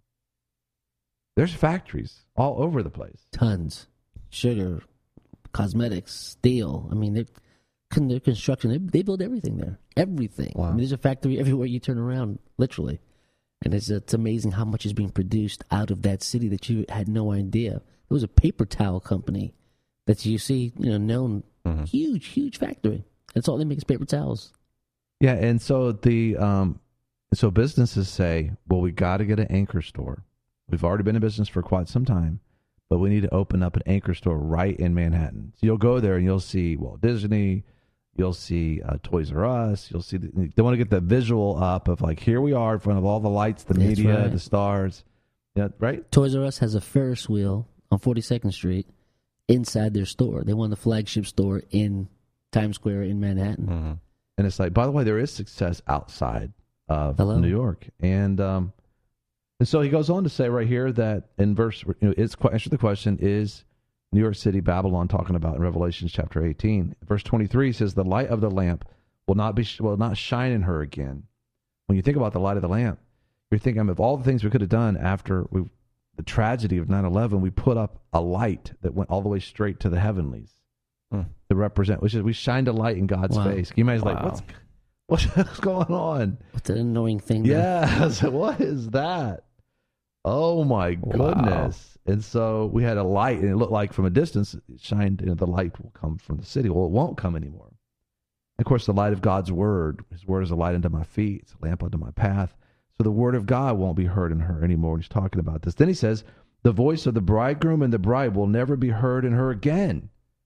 There's factories all over the place. Tons. Sugar, cosmetics, steel. I mean, they're Their construction, they, they build everything there. Everything. Wow. I mean, there's a factory everywhere you turn around, literally. And it's, it's amazing how much is being produced out of that city that you had no idea. There was a paper towel company that you see, you know, known, mm-hmm. huge, huge factory. That's all they make is paper towels. Yeah, and so the um, so businesses say, well, we got to get an anchor store. We've already been in business for quite some time, but we need to open up an anchor store right in Manhattan. So you'll go there and you'll see Walt Disney. You'll see uh, Toys R Us. You'll see the, they want to get the visual up of like, here we are in front of all the lights, the That's media, right. the stars. Yeah, right? Toys R Us has a Ferris wheel on forty-second Street inside their store. They want the flagship store in Times Square in Manhattan. Mm-hmm. And it's like, by the way, there is success outside of Hello? New York. And um, and so he goes on to say right here that in verse, you know, it's answer the question, is New York City Babylon talking about in Revelation chapter eighteen? Verse twenty-three says, the light of the lamp will not be will not shine in her again. When you think about the light of the lamp, you're thinking of all the things we could have done after we, the tragedy of nine eleven, we put up a light that went all the way straight to the heavenlies Hmm. to represent, which is we shined a light in God's Wow. face. Can you imagine, like, Wow. what's, what's going on? What's an annoying thing? to- Yeah, I was like, what is that? Oh my Wow. goodness. And so we had a light, and it looked like from a distance, it shined, and the light will come from the city. Well, it won't come anymore. Of course, the light of God's word, his word is a light unto my feet, it's a lamp unto my path. So the word of God won't be heard in her anymore. He's talking about this. Then he says, the voice of the bridegroom and the bride will never be heard in her again.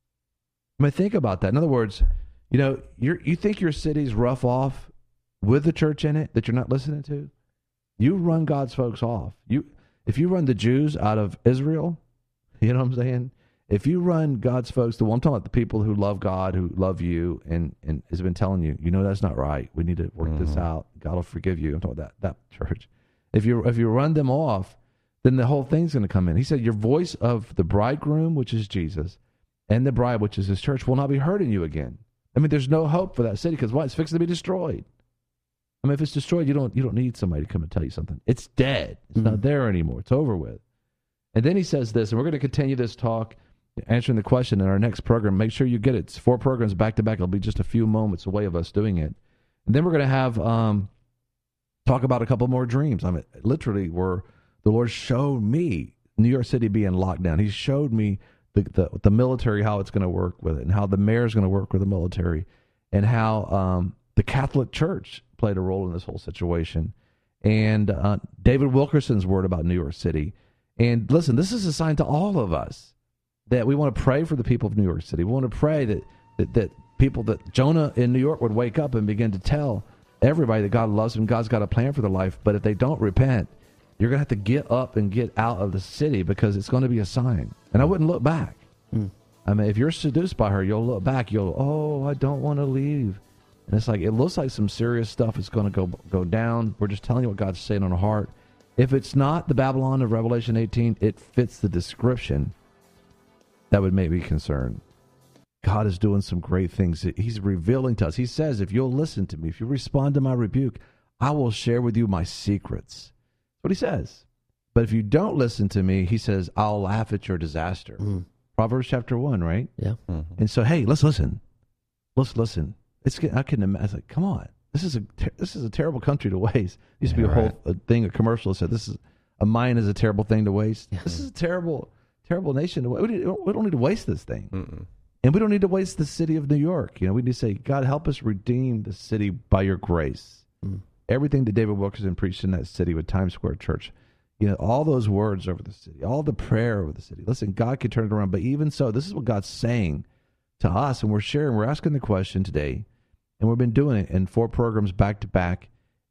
I mean, think about that. In other words, you know, you you think your city's rough off with the church in it that you're not listening to? You run God's folks off. You, if you run the Jews out of Israel, you know what I'm saying? If you run God's folks, the one I'm talking about, the people who love God, who love you, and, and has been telling you, you know, that's not right. We need to work mm-hmm. this out. God will forgive you. I'm talking about that, that church. If you if you run them off, then the whole thing's going to come in. He said, your voice of the bridegroom, which is Jesus, and the bride, which is his church, will not be heard in you again. I mean, there's no hope for that city because why? It's fixing to be destroyed. I mean, if it's destroyed, you don't you don't need somebody to come and tell you something. It's dead. It's mm-hmm. not there anymore. It's over with. And then he says this, and we're going to continue this talk, answering the question in our next program. Make sure you get it. It's four programs back to back. It'll be just a few moments away of us doing it. And then we're going to have um, talk about a couple more dreams. I mean, literally, where the Lord showed me New York City being locked down. He showed me the the, the military, how it's going to work with it, and how the mayor is going to work with the military, and how um, the Catholic Church played a role in this whole situation. And uh, David Wilkerson's word about New York City. And listen, this is a sign to all of us that we want to pray for the people of New York City. We want to pray that, that, that people, that Jonah in New York would wake up and begin to tell everybody that God loves them, God's got a plan for their life. But if they don't repent, you're going to have to get up and get out of the city because it's going to be a sign. And I wouldn't look back. Mm. I mean, if you're seduced by her, you'll look back. You'll, oh, I don't want to leave. And it's like, it looks like some serious stuff is going to go go down. We're just telling you what God's saying on our heart. If it's not the Babylon of Revelation eighteen, it fits the description. That would make me concerned. God is doing some great things. He's revealing to us. He says, if you'll listen to me, if you respond to my rebuke, I will share with you my secrets. That's what he says. But if you don't listen to me, he says, I'll laugh at your disaster. Mm. Proverbs chapter one, right? Yeah. Mm-hmm. And so, hey, let's listen. Let's listen. It's I can imagine. It's like, come on, this is a ter- this is a terrible country to waste. There used to be a yeah, whole right. a thing, a commercial that said, "This is a mine is a terrible thing to waste." Yeah. This is a terrible, terrible nation to waste. We, need, we don't need to waste this thing, Mm-mm. and we don't need to waste the city of New York. You know, we need to say, God, help us redeem the city by your grace. Mm. Everything that David Wilkerson preached in that city with Times Square Church, you know, all those words over the city, all the prayer over the city. Listen, God can turn it around, but even so, this is what God's saying to us, and we're sharing. We're asking the question today. And we've been doing it in four programs back to back.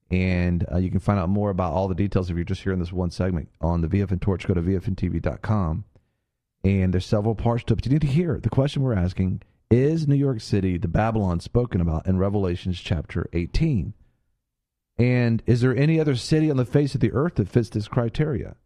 And uh, you can find out more about all the details if you're just hearing this one segment on the V F N Torch. Go to V F N T V dot com. And there's several parts to it. But you need to hear it. The question we're asking, is New York City the Babylon spoken about in Revelations chapter eighteen? And is there any other city on the face of the earth that fits this criteria?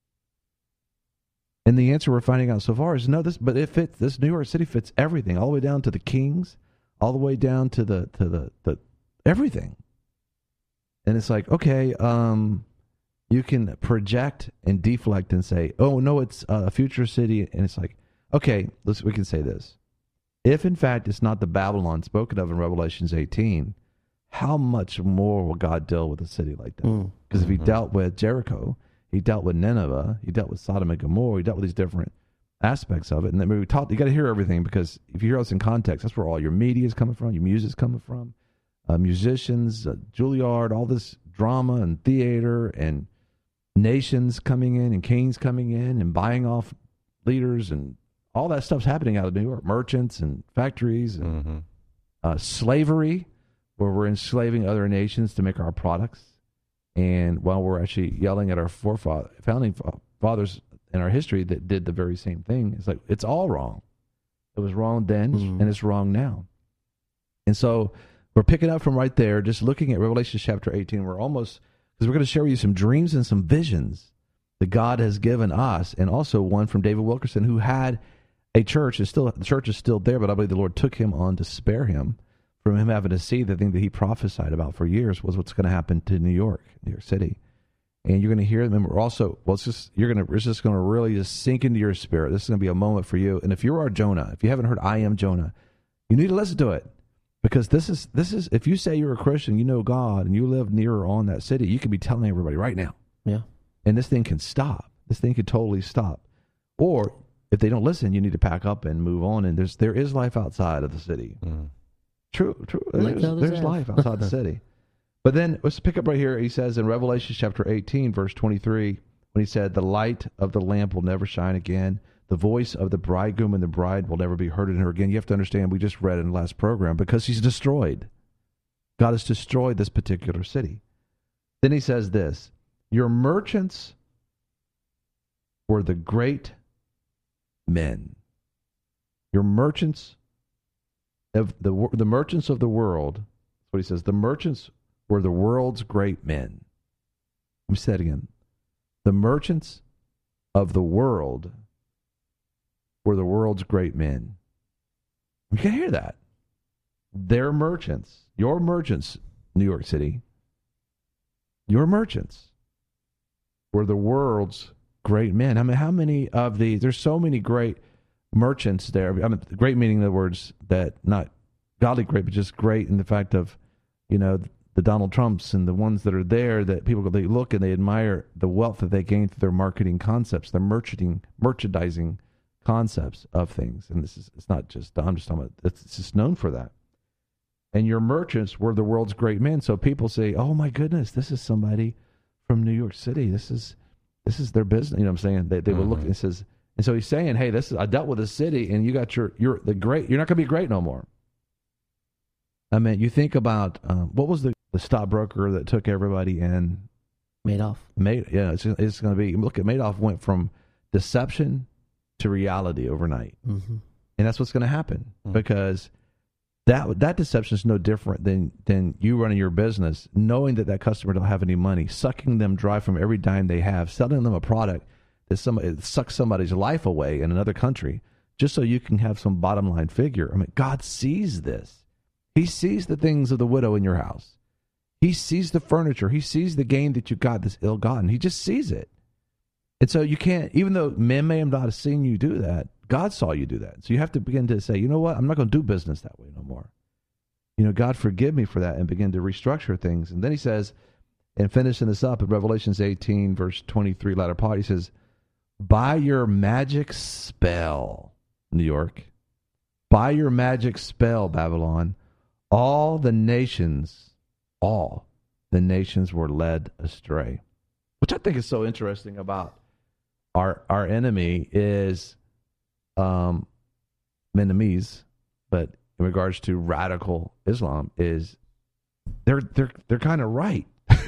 And the answer we're finding out so far is no, this, but it fits, this New York City fits everything, all the way down to the kings, all the way down to the to the, the everything. And it's like, okay, um, you can project and deflect and say, oh, no, it's a future city. And it's like, okay, let's, we can say this. If, in fact, it's not the Babylon spoken of in Revelations eighteen, how much more will God deal with a city like that? Because mm. mm-hmm. if he dealt with Jericho, he dealt with Nineveh, he dealt with Sodom and Gomorrah, he dealt with these different aspects of it. And then we talked, you got to hear everything, because if you hear us in context, that's where all your media is coming from, your music's coming from, uh, musicians, uh, Juilliard, all this drama and theater and nations coming in and kings coming in and buying off leaders, and all that stuff's happening out of New York. Merchants and factories and mm-hmm. uh, slavery, where we're enslaving other nations to make our products. And while we're actually yelling at our forefathers, founding fathers in our history that did the very same thing, it's like, it's all wrong. It was wrong then, mm-hmm. and it's wrong now. And so We're picking up from right there, just looking at Revelation chapter eighteen. We're almost, because we're going to share with you some dreams and some visions that God has given us, and also one from David Wilkerson, who had a church. Is still the church is still there, but I believe the Lord took him on to spare him from him having to see the thing that he prophesied about for years was what's going to happen to New York, New York City. And you're going to hear them. We're also, well, it's just you're going to, it's just going to really just sink into your spirit. This is going to be a moment for you. And if you are Jonah, if you haven't heard I Am Jonah, you need to listen to it, because this is this is if you say you're a Christian, you know God, and you live near or on that city, you can be telling everybody right now. Yeah. And this thing can stop. This thing could totally stop. Or if they don't listen, you need to pack up and move on. And there's there is life outside of the city. Mm. True, true. Like there's there's life outside the city. But then let's pick up right here. He says in Revelation chapter eighteen, verse twenty-three, when he said, "The light of the lamp will never shine again. The voice of the bridegroom and the bride will never be heard in her again." You have to understand, we just read in the last program, because he's destroyed. God has destroyed this particular city. Then he says this, "Your merchants were the great men." Your merchants of the the merchants of the world. That's what he says. The merchants were the world's great men. Let me say that again. The merchants of the world were the world's great men. You can hear that. Their merchants, your merchants, New York City, your merchants were the world's great men. I mean, how many of these? There's so many great merchants there. I mean, great meaning the words that not godly great, but just great in the fact of, you know, the Donald Trumps and the ones that are there that people they look and they admire the wealth that they gain through their marketing concepts, their merchandising, merchandising concepts of things. And this is it's not just I'm just talking about it's, it's just known for that. And your merchants were the world's great men. So people say, "Oh my goodness, this is somebody from New York City. This is this is their business." You know what I'm saying? They they mm-hmm. will look and says, and so he's saying, "Hey, this is I dealt with a city, and you got your you're the great. You're not going to be great no more." I mean, you think about um, what was the, the stockbroker that took everybody in? Madoff. Made yeah, it's it's going to be look at Madoff went from deception to reality overnight, mm-hmm. and that's what's going to happen mm-hmm. because that that deception is no different than than you running your business, knowing that that customer don't have any money, sucking them dry from every dime they have, selling them a product that somebody it sucks somebody's life away in another country, just so you can have some bottom line figure. I mean, God sees this. He sees the things of the widow in your house. He sees the furniture. He sees the gain that you got that's ill-gotten. He just sees it. And so you can't, even though men may have not seen you do that, God saw you do that. So you have to begin to say, you know what? I'm not going to do business that way no more. You know, God, forgive me for that, and begin to restructure things. And then he says, and finishing this up in Revelations eighteen, verse twenty-three, latter part, he says, "By your magic spell, New York, by your magic spell, Babylon, all the nations, all the nations were led astray." Which I think is so interesting about our our enemy is um, enemies, but in regards to radical Islam, is they're they're they're kind of right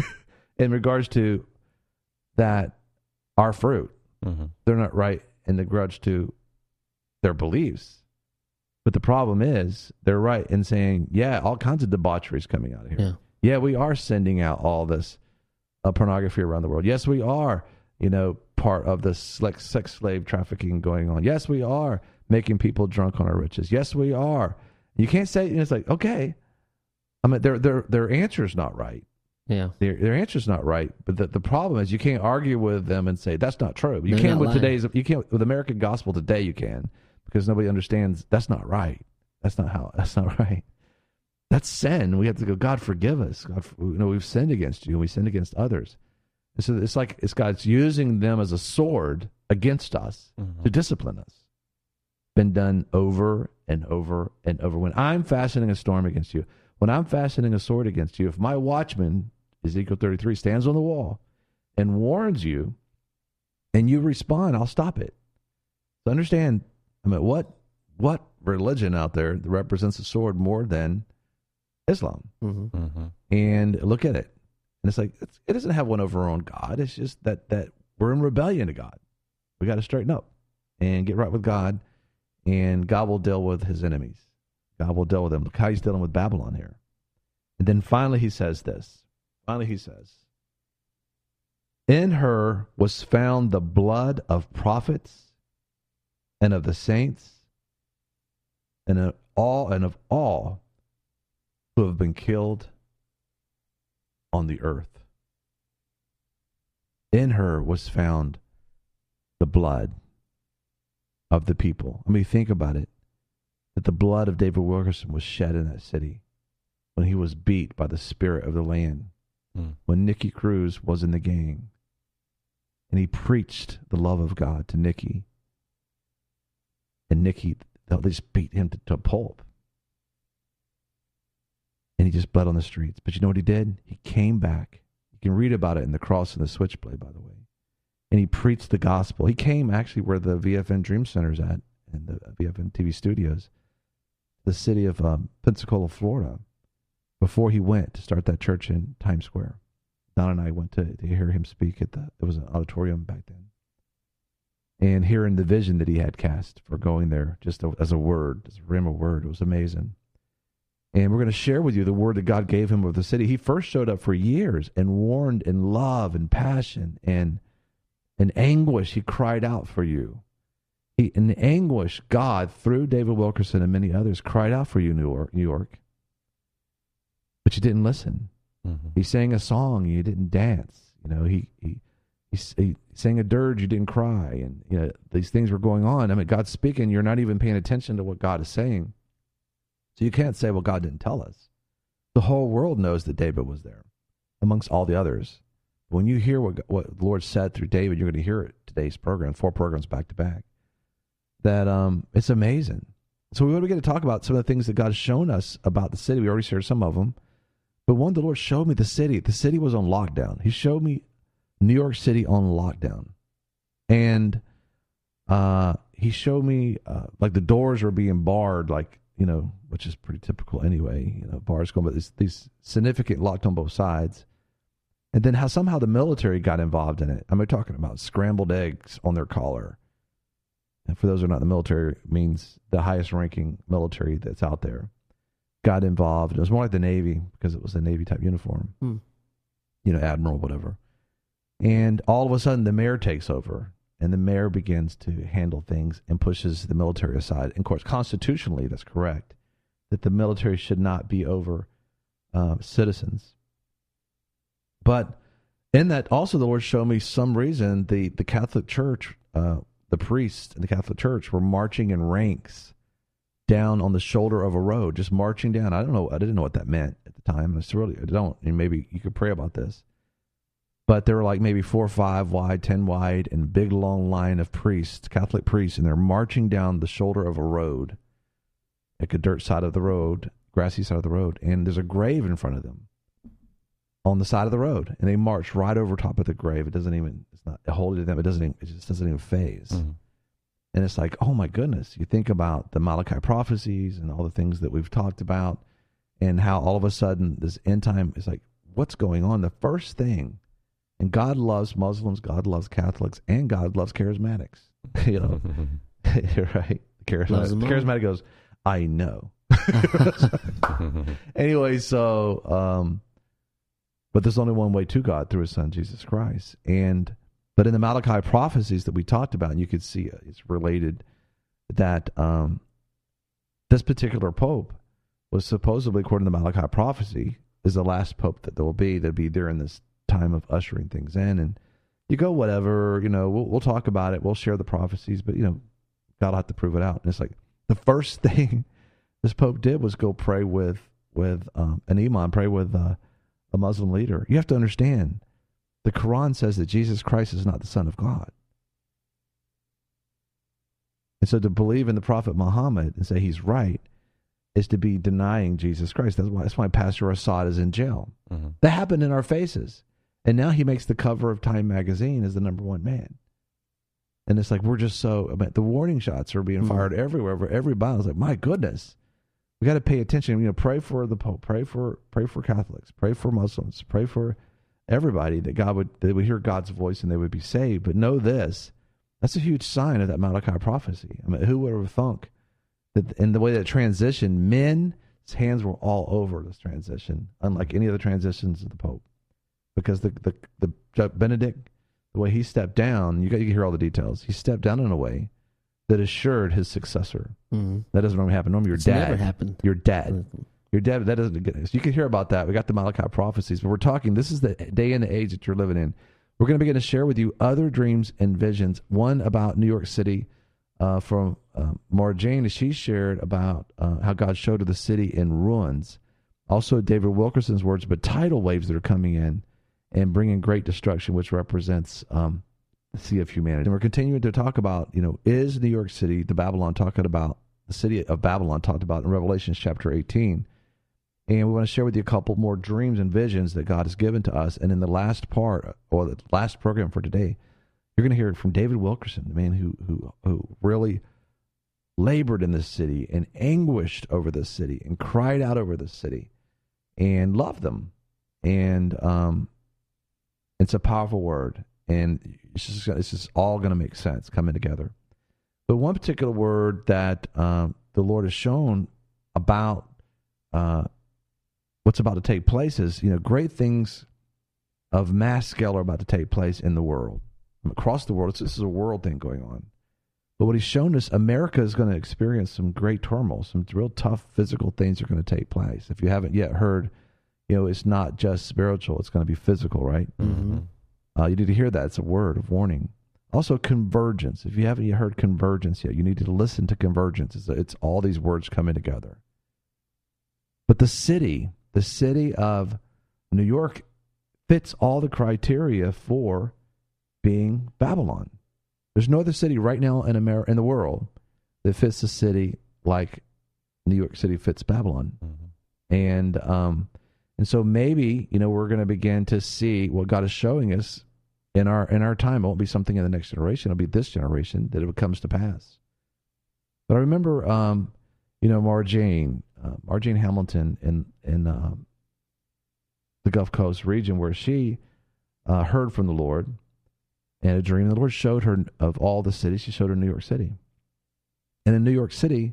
in regards to that our fruit. Mm-hmm. They're not right in regards to their beliefs. But the problem is they're right in saying, yeah, all kinds of debauchery is coming out of here. Yeah, yeah we are sending out all this uh, pornography around the world. Yes, we are, you know, part of the sex, sex slave trafficking going on. Yes, we are making people drunk on our riches. Yes, we are. You can't say, you know, it's like, okay. I mean, their their their answer is not right. Yeah, their their answer is not right. But the, the problem is you can't argue with them and say that's not true. You They're can't with lying. today's you can't with American gospel today. You can, because nobody understands that's not right. That's not how. That's not right. That's sin. We have to go, God, forgive us. God, you know, we've sinned against you, and we sinned against others. And so it's like it's God's using them as a sword against us mm-hmm. to discipline us. Been done over and over and over. When I'm fashioning a storm against you, when I'm fashioning a sword against you, if my watchman, Ezekiel thirty-three, stands on the wall and warns you, and you respond, I'll stop it. So understand, I mean, what what religion out there that represents a sword more than Islam? Mm-hmm. Mm-hmm. And look at it. And it's like, it's, it doesn't have one over our own God. It's just that, that we're in rebellion to God. We got to straighten up and get right with God, and God will deal with his enemies. God will deal with them. Look how he's dealing with Babylon here. And then finally he says this. Finally he says, in her was found the blood of prophets and of the saints and of all and of all who have been killed on the earth. In her was found the blood of the people. I mean, think about it. That the blood of David Wilkerson was shed in that city when he was beat by the spirit of the land. Mm. When Nicky Cruz was in the gang. And he preached the love of God to Nicky. And Nicky, they just beat him to, to a pulp. And he just bled on the streets. But you know what he did? He came back. You can read about it in The Cross and the Switchblade, by the way. And he preached the gospel. He came actually where the V F N Dream Center's at, and the V F N T V studios, the city of um, Pensacola, Florida, before he went to start that church in Times Square. Don and I went to, to hear him speak at the, it was an auditorium back then. And hearing the vision that he had cast for going there, just as a word, as a rim of word, it was amazing. And we're going to share with you the word that God gave him of the city. He first showed up for years and warned in love and passion and in anguish. He cried out for you. He, in anguish, God, through David Wilkerson and many others, cried out for you, New York. New York. But you didn't listen. Mm-hmm. He sang a song, you didn't dance. You know, he, he he he sang a dirge, you didn't cry. And you know, these things were going on. I mean, God's speaking, you're not even paying attention to what God is saying. So you can't say, well, God didn't tell us. The whole world knows that David was there, amongst all the others. When you hear what what the Lord said through David, you're going to hear it today's program, four programs back to back. That um, it's amazing. So we want to get to talk about some of the things that God has shown us about the city. We already shared some of them. But one, the Lord showed me the city. The city was on lockdown. He showed me New York City on lockdown. And uh, he showed me, uh, like, the doors were being barred, like, you know, which is pretty typical anyway. You know, bars going, but these, these significant locked on both sides. And then how somehow the military got involved in it. I'm talking about scrambled eggs on their collar. And for those who are not in the military, it means the highest ranking military that's out there got involved. It was more like the Navy because it was a Navy type uniform, hmm. you know, admiral, whatever. And all of a sudden the mayor takes over and the mayor begins to handle things and pushes the military aside. And of course, constitutionally, that's correct, that the military should not be over uh, citizens. But in that, also the Lord showed me some reason the, the Catholic Church, uh, the priests in the Catholic Church were marching in ranks down on the shoulder of a road, just marching down. I don't know. I didn't know what that meant at the time. I really I don't. And maybe you could pray about this. But there were like maybe four or five wide, ten wide, and a big long line of priests, Catholic priests, and they're marching down the shoulder of a road, like a dirt side of the road, grassy side of the road, and there's a grave in front of them on the side of the road, and they march right over top of the grave. It doesn't even, it's not holy to them. It doesn't even, it just doesn't even phase. Mm-hmm. And it's like, oh my goodness, you think about the Malachi prophecies and all the things that we've talked about and how all of a sudden this end time is like, what's going on? The first thing, and God loves Muslims, God loves Catholics, and God loves charismatics. You know, right? Charismatic, charismatic goes, I know. Anyway, so, um, but there's only one way to God, through his son, Jesus Christ. And But in the Malachi prophecies that we talked about, and you could see it's related, that um, this particular pope was supposedly, according to the Malachi prophecy, is the last pope that there will be. That'll be during this time of ushering things in. And you go, whatever, you know, we'll, we'll talk about it. We'll share the prophecies, but, you know, God will have to prove it out. And it's like the first thing this pope did was go pray with, with um, an imam, pray with uh, a Muslim leader. You have to understand, the Quran says that Jesus Christ is not the Son of God. And so to believe in the Prophet Muhammad and say he's right is to be denying Jesus Christ. That's why, that's why Pastor Assad is in jail. Mm-hmm. That happened in our faces. And now he makes the cover of Time magazine as the number one man. And it's like, we're just so, I mean, the warning shots are being fired mm-hmm. everywhere, for everybody. I was like, my goodness, we got to pay attention. You know, pray for the Pope, pray for, pray for Catholics, pray for Muslims, pray for everybody, that God would, they would hear God's voice and they would be saved. But know this, that's a huge sign of that Malachi prophecy. I mean, who would have thunk that in the way that transition, men His hands were all over this transition, unlike any other transitions of the Pope. Because the, the, the Benedict, the way he stepped down, you got you can hear all the details. He stepped down in a way that assured his successor. Mm-hmm. That doesn't normally happen. Normally, your It's dad. never happened. Your dad. Mm-hmm. Your dad. That doesn't get. So you can hear about that. We got the Malachi prophecies, but we're talking. This is the day and the age that you're living in. We're going to begin to share with you other dreams and visions. One about New York City, uh, from uh, Mara Jane, as she shared about uh, how God showed her the city in ruins. Also, David Wilkerson's words, but tidal waves that are coming in and bringing great destruction, which represents um, the sea of humanity. And we're continuing to talk about, you know, is New York City, the Babylon, talking about the city of Babylon, talked about in Revelation chapter eighteen. And we want to share with you a couple more dreams and visions that God has given to us. And in the last part, or the last program for today, you're going to hear it from David Wilkerson, the man who who who really labored in this city and anguished over this city and cried out over this city and loved them. And um, it's a powerful word, and it's just, it's just all going to make sense coming together. But one particular word that um, the Lord has shown about uh, what's about to take place is, you know, great things of mass scale are about to take place in the world. Across the world, this is a world thing going on. But what he's shown us, America is going to experience some great turmoil, some real tough physical things are going to take place. If you haven't yet heard, you know, it's not just spiritual, it's going to be physical, right? Mm-hmm. Uh, you need to hear that. It's a word of warning. Also, convergence. If you haven't yet heard convergence yet, you need to listen to convergence. It's, it's all these words coming together. But the city, the city of New York fits all the criteria for being Babylon. There's no other city right now in America, in the world, that fits a city like New York City fits Babylon. Mm-hmm. And um, and so maybe, you know, we're going to begin to see what God is showing us in our in our time. It won't be something in the next generation. It'll be this generation that it comes to pass. But I remember, um, you know, Mara Jane, uh, Mara Jane Hamilton in in um, the Gulf Coast region, where she uh, heard from the Lord. And a dream, the Lord showed her of all the cities. She showed her New York City. And in New York City,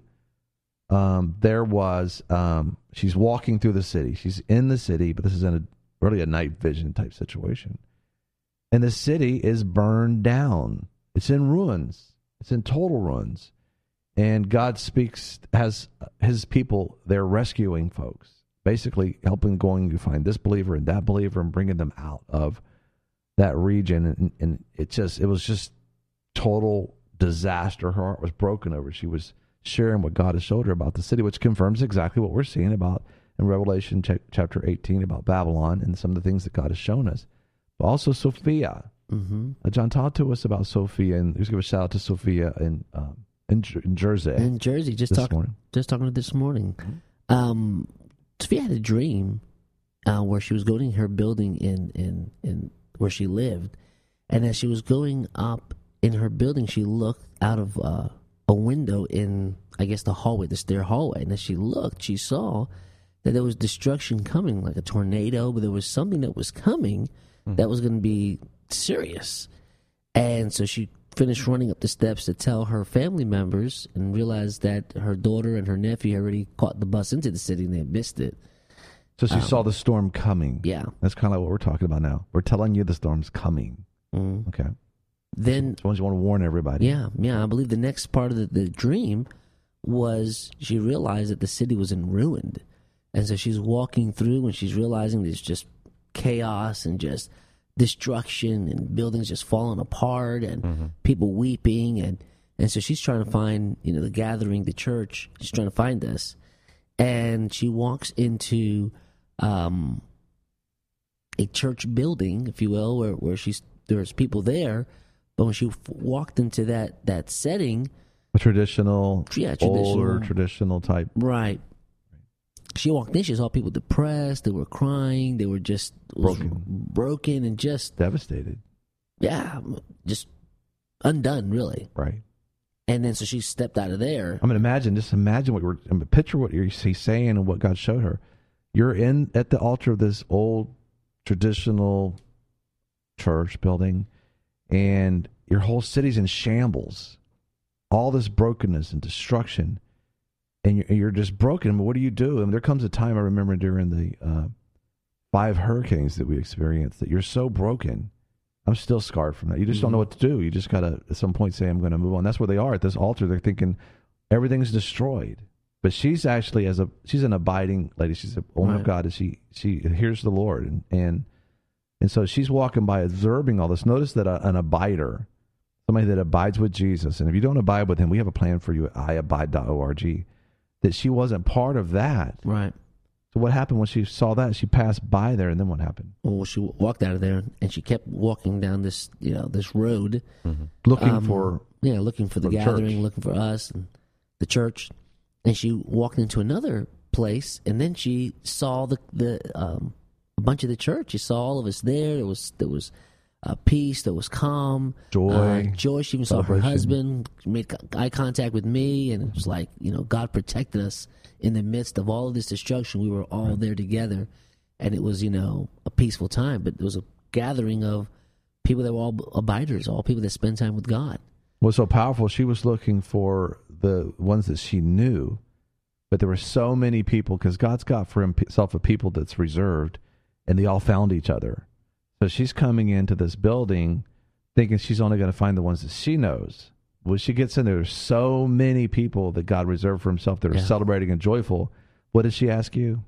um, there was, um, she's walking through the city. She's in the city, but this is in a really a night vision type situation. And the city is burned down. It's in ruins. It's in total ruins. And God speaks, has his people, they're rescuing folks, basically helping going to find this believer and that believer and bringing them out of that region, and, and it just it was just total disaster. Her heart was broken over. She was sharing what God has showed her about the city, which confirms exactly what we're seeing about in Revelation ch- chapter eighteen about Babylon and some of the things that God has shown us. But also Sophia. Mm-hmm. Uh, John, talk to us about Sophia, and let's give a shout out to Sophia in um, in, in Jersey. In Jersey, just this talking morning. just talking to this morning. Um, Sophia had a dream uh, where she was going to her building in in in. where she lived, and as she was going up in her building, she looked out of uh, a window in, I guess, the hallway, the stair hallway, and as she looked, she saw that there was destruction coming, like a tornado, but there was something that was coming mm. that was going to be serious. And so she finished running up the steps to tell her family members and realized that her daughter and her nephew had already caught the bus into the city and they had missed it. So she um, saw the storm coming. Yeah. That's kind of like what we're talking about now. We're telling you the storm's coming. Mm. Okay. Then, so you want to warn everybody. Yeah, yeah. I believe the next part of the, the dream was she realized that the city was in ruin. And so she's walking through and she's realizing there's just chaos and just destruction and buildings just falling apart and mm-hmm. people weeping. And, and so she's trying to find, you know, the gathering, the church. She's trying to find this. And she walks into um, a church building, if you will, where, where she's there's people there. But when she f- walked into that, that setting, a traditional, yeah, traditional, older, traditional type, right? She walked in, she saw people depressed. They were crying. They were just broken, broken, and just devastated. Yeah, just undone, really. Right. And then so she stepped out of there. I mean, imagine, just imagine what you're, I mean, picture what you're saying and what God showed her. You're in at the altar of this old traditional church building, and your whole city's in shambles. All this brokenness and destruction. and you're, you're just broken. But what do you do? And there comes a time, I remember during the uh, five hurricanes that we experienced, that you're so broken. I'm still scarred from that. You just don't know what to do. You just got to, at some point, say, I'm going to move on. That's where they are at this altar. They're thinking everything's destroyed. But she's actually, as a she's an abiding lady. She's a woman Right. of God. And she, she hears the Lord. And, and, and so she's walking by observing all this. Notice that a, an abider, somebody that abides with Jesus, and if you don't abide with him, we have a plan for you at i abide dot org, that she wasn't part of that. Right. So what happened when she saw that? She passed by there, and then what happened? Well, she walked out of there, and she kept walking down this, you know, this road, Looking um, for, yeah, looking for the for the gathering, church. looking for us and the church. And she walked into another place, and then she saw the the um, a bunch of the church. She saw all of us there. There was there was uh, peace. There was calm, Joy, uh, joy. She even saw her celebration. husband, made co- eye contact with me, and it was like, you know, God protected us in the midst of all of this destruction. We were all there together, and it was, you know, a peaceful time. But it was a gathering of people that were all abiders, all people that spend time with God. was so powerful. She was looking for the ones that she knew, but there were so many people, because God's got for himself a people that's reserved, and they all found each other. So she's coming into this building thinking she's only going to find the ones that she knows. When she gets in there, there's so many people that God reserved for himself that are Yeah. celebrating and joyful. What did she ask you?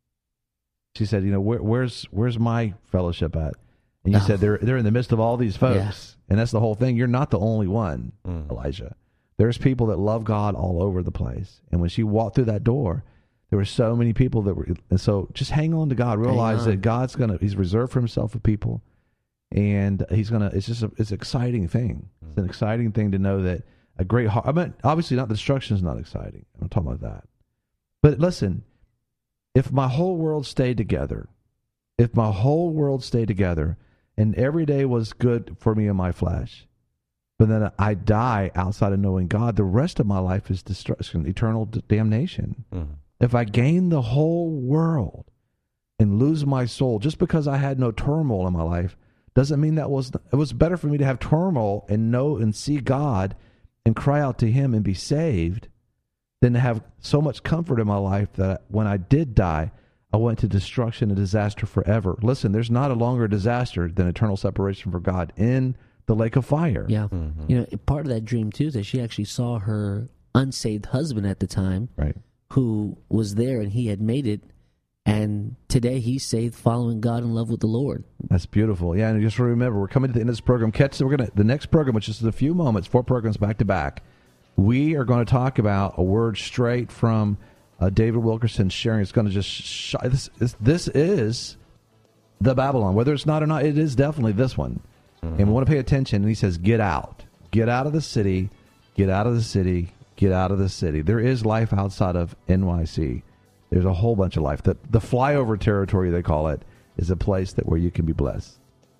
She said, you know, where, where's where's my fellowship at? And you Oh. said they're they're in the midst of all these folks. Yeah. And that's the whole thing. You're not the only one, Mm. Elijah. There's people that love God all over the place. And when she walked through that door, there were so many people that were, and so just hang on to God. Realize on. that God's gonna, he's reserved for himself a people, and he's gonna, it's just a, it's an exciting thing. It's an exciting thing to know that a great heart, I mean, obviously not, destruction is not exciting. I'm not talking about that. But listen, if my whole world stayed together, if my whole world stayed together, and every day was good for me in my flesh, but then I die outside of knowing God, the rest of my life is destruction, eternal d- damnation. Mm. If I gain the whole world and lose my soul just because I had no turmoil in my life, doesn't mean that was, it was better for me to have turmoil and know and see God and cry out to him and be saved than to have so much comfort in my life that when I did die, I went to destruction and disaster forever. Listen, there's not a longer disaster than eternal separation from God in the lake of fire. Yeah. Mhm. You know, part of that dream, too, is that she actually saw her unsaved husband at the time, Right. who was there, and he had made it. And today he's saved, following God, in love with the Lord. That's beautiful. Yeah, and just remember, we're coming to the end of this program. Catch, we're gonna the next program, which is in a few moments, four programs back to back. We are going to talk about a word straight from uh, David Wilkerson sharing. It's going to just sh- this, this. This is the Babylon. Whether it's not or not, it is definitely this one. And we want to pay attention. And he says, "Get out, get out of the city, get out of the city, get out of the city." There is life outside of N Y C. There's a whole bunch of life. The, the flyover territory, they call it, is a place that where you can be blessed.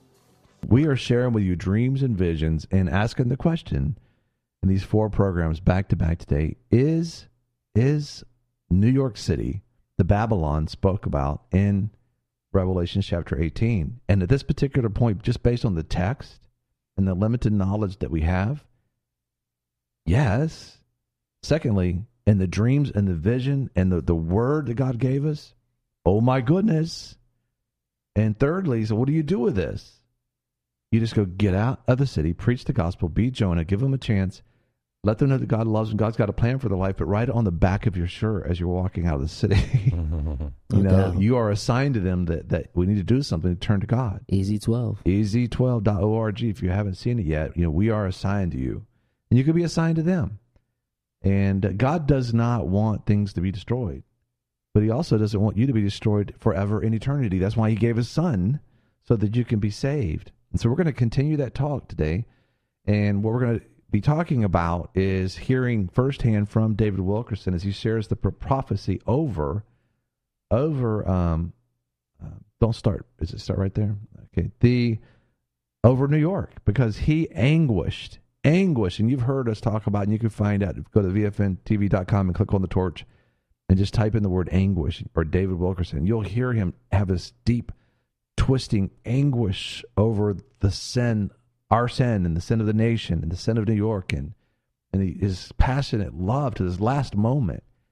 We are sharing with you dreams and visions and asking the question in these four programs back to back today, is, is New York City the Babylon spoke about in Revelation chapter eighteen? And at this particular point, just based on the text and the limited knowledge that we have, yes. Secondly, and the dreams and the vision and the, the word that God gave us, oh my goodness. And thirdly, so what do you do with this? You just go get out of the city, preach the gospel, be Jonah, give them a chance, let them know that God loves them, God's got a plan for their life, but write it on the back of your shirt as you're walking out of the city. you No know, doubt. you are assigned to them that, that we need to do something to turn to God. E Z twelve. E Z twelve dot org, if you haven't seen it yet, you know, we are assigned to you. And you could be assigned to them. And God does not want things to be destroyed, but he also doesn't want you to be destroyed forever in eternity. That's why he gave his son, so that you can be saved. And so we're going to continue that talk today. And what we're going to be talking about is hearing firsthand from David Wilkerson as he shares the prophecy over, over, um, uh, don't start, is it start right there? Okay. The, over New York, because he anguished Anguish, and you've heard us talk about, and you can find out, go to V F N T V dot com and click on the torch and just type in the word anguish or David Wilkerson. You'll hear him have this deep, twisting anguish over the sin, our sin, and the sin of the nation, and the sin of New York, and, and his passionate love to this last moment.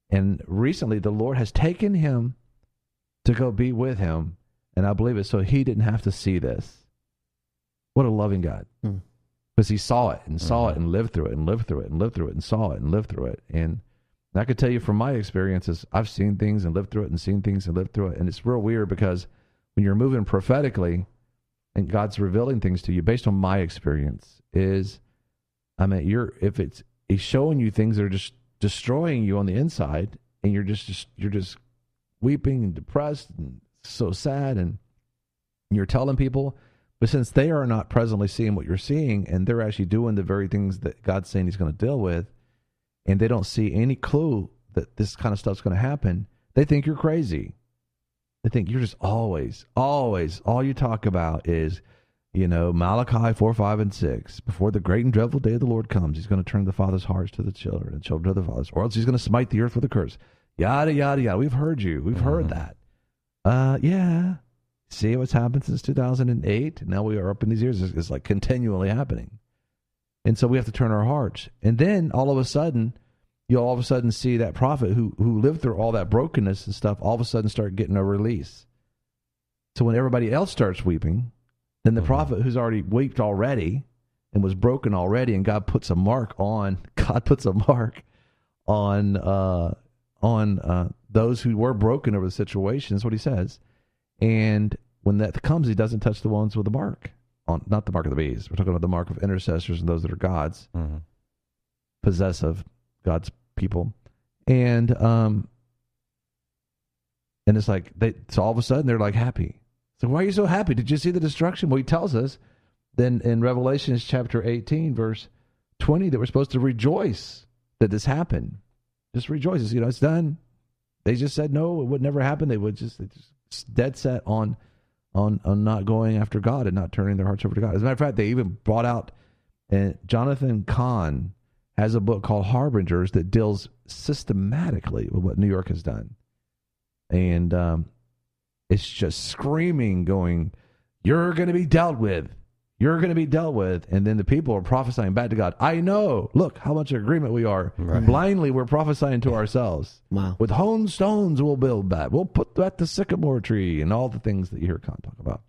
And recently, the Lord has taken him to go be with him, and I believe it so he didn't have to see this. What a loving God. Hmm. Because he saw it and saw Mm-hmm. it and lived through it and lived through it and lived through it and saw it and lived through it. And I could tell you from my experiences, I've seen things and lived through it and seen things and lived through it. And it's real weird because when you're moving prophetically and God's revealing things to you based on my experience is, I mean, you're, if it's, he's showing you things that are just destroying you on the inside and you're just, just you're just weeping and depressed and so sad and you're telling people, but since they are not presently seeing what you're seeing and they're actually doing the very things that God's saying he's going to deal with, and they don't see any clue that this kind of stuff's going to happen, they think you're crazy. They think you're just always, always, all you talk about is, you know, Malachi four, five, and six. Before the great and dreadful day of the Lord comes, he's going to turn the fathers' hearts to the children and children to the fathers, or else he's going to smite the earth with a curse. Yada, yada, yada. We've heard you. We've mm-hmm. heard that. Uh, yeah. See what's happened since two thousand eight? Now we are up in these years. It's, it's like continually happening. And so we have to turn our hearts. And then all of a sudden, you'll all of a sudden see that prophet who who lived through all that brokenness and stuff, all of a sudden start getting a release. So when everybody else starts weeping, then the mm-hmm. prophet who's already wept already and was broken already, and God puts a mark on, God puts a mark on uh, on uh, those who were broken over the situation. That's what he says. And when that comes, he doesn't touch the ones with the mark. On, not the mark of the beast. We're talking about the mark of intercessors and those that are God's, mm-hmm. possessive God's people. And um, and it's like, they. so all of a sudden they're like happy. So why are you so happy? Did you see the destruction? Well, he tells us then in Revelation chapter eighteen, verse twenty, that we're supposed to rejoice that this happened. Just rejoice. You know, it's done. They just said no, it would never happen. They would just, they just dead set on on on not going after God and not turning their hearts over to God. As a matter of fact, they even brought out, and Jonathan Cahn has a book called Harbingers that deals systematically with what New York has done. And um, it's just screaming, going, you're going to be dealt with. You're going to be dealt with. And then the people are prophesying back to God. I know. Look how much agreement we are. Right. Blindly, we're prophesying to ourselves. Wow. With honed stones, we'll build that. We'll put that the sycamore tree and all the things that you hear Khan talk about.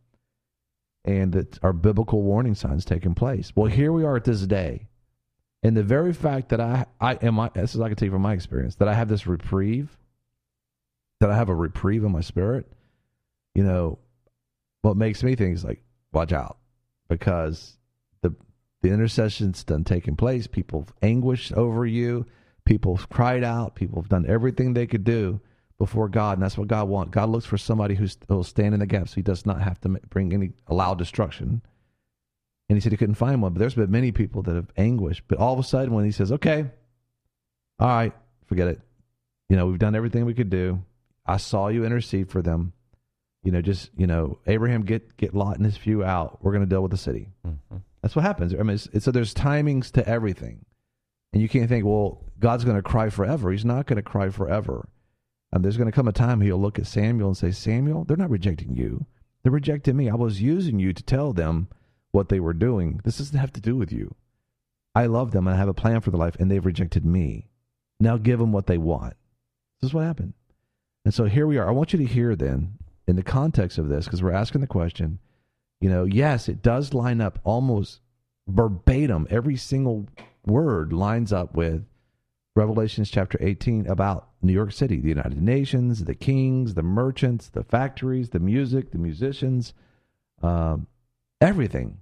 And that are biblical warning signs taking place. Well, here we are at this day. And the very fact that I, I am, this is I can tell you from my experience, that I have this reprieve, that I have a reprieve in my spirit, you know, what makes me think is like, watch out. Because the the intercession's done taking place. People have anguished over you. People have cried out. People have done everything they could do before God. And that's what God wants. God looks for somebody who's, who'll stand in the gap so he does not have to bring any, allow destruction. And he said he couldn't find one. But there's been many people that have anguished. But all of a sudden when he says, okay, all right, forget it. You know, we've done everything we could do. I saw you intercede for them. You know, just, you know, Abraham, get get Lot and his few out. We're going to deal with the city. Mm-hmm. That's what happens. I mean, it's, it's, so there's timings to everything. And you can't think, well, God's going to cry forever. He's not going to cry forever. And there's going to come a time he'll look at Samuel and say, Samuel, they're not rejecting you. They're rejecting me. I was using you to tell them what they were doing. This doesn't have to do with you. I love them and I have a plan for their life, and they've rejected me. Now give them what they want. This is what happened. And so here we are. I want you to hear then, in the context of this, because we're asking the question, you know, yes, it does line up almost verbatim. Every single word lines up with Revelations chapter eighteen about New York City, the United Nations, the kings, the merchants, the factories, the music, the musicians, um, everything.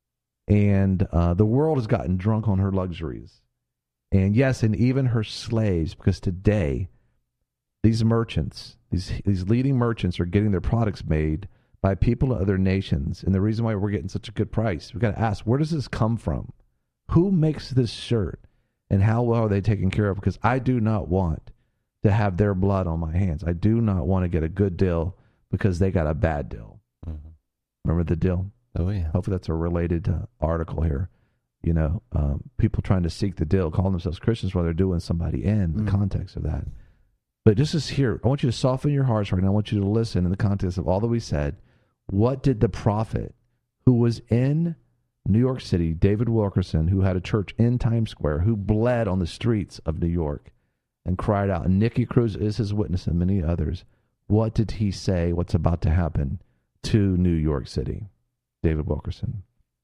And uh, the world has gotten drunk on her luxuries. And yes, and even her slaves, because today, these merchants, these these leading merchants are getting their products made by people of other nations. And the reason why we're getting such a good price, we've got to ask, where does this come from? Who makes this shirt? And how well are they taken care of? Because I do not want to have their blood on my hands. I do not want to get a good deal because they got a bad deal. Mm-hmm. Remember the deal? Oh, yeah. Hopefully that's a related uh, article here. You know, um, people trying to seek the deal, calling themselves Christians while they're doing somebody in mm-hmm. the context of that. But this is here. I want you to soften your hearts right now. I want you to listen in the context of all that we said. What did the prophet who was in New York City, David Wilkerson, who had a church in Times Square, who bled on the streets of New York and cried out. And Nicky Cruz is his witness and many others. What did he say? What's about to happen to New York City? David Wilkerson.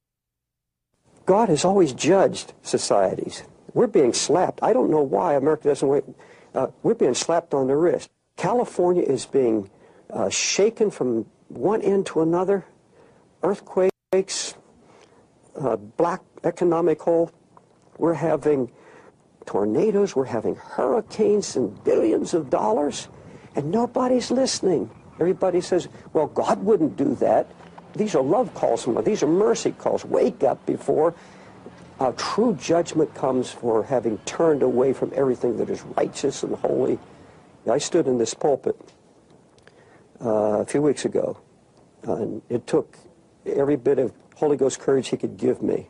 God has always judged societies. We're being slapped. I don't know why America doesn't wait. Uh, we're being slapped on the wrist. California is being uh, shaken from one end to another. Earthquakes, uh, black economic hole. We're having tornadoes. We're having hurricanes and billions of dollars, and nobody's listening. Everybody says, well, God wouldn't do that. These are love calls from God. These are mercy calls. Wake up before uh, true judgment comes for having turned away from everything that is righteous and holy. I stood in this pulpit uh, a few weeks ago, uh, and it took every bit of Holy Ghost courage he could give me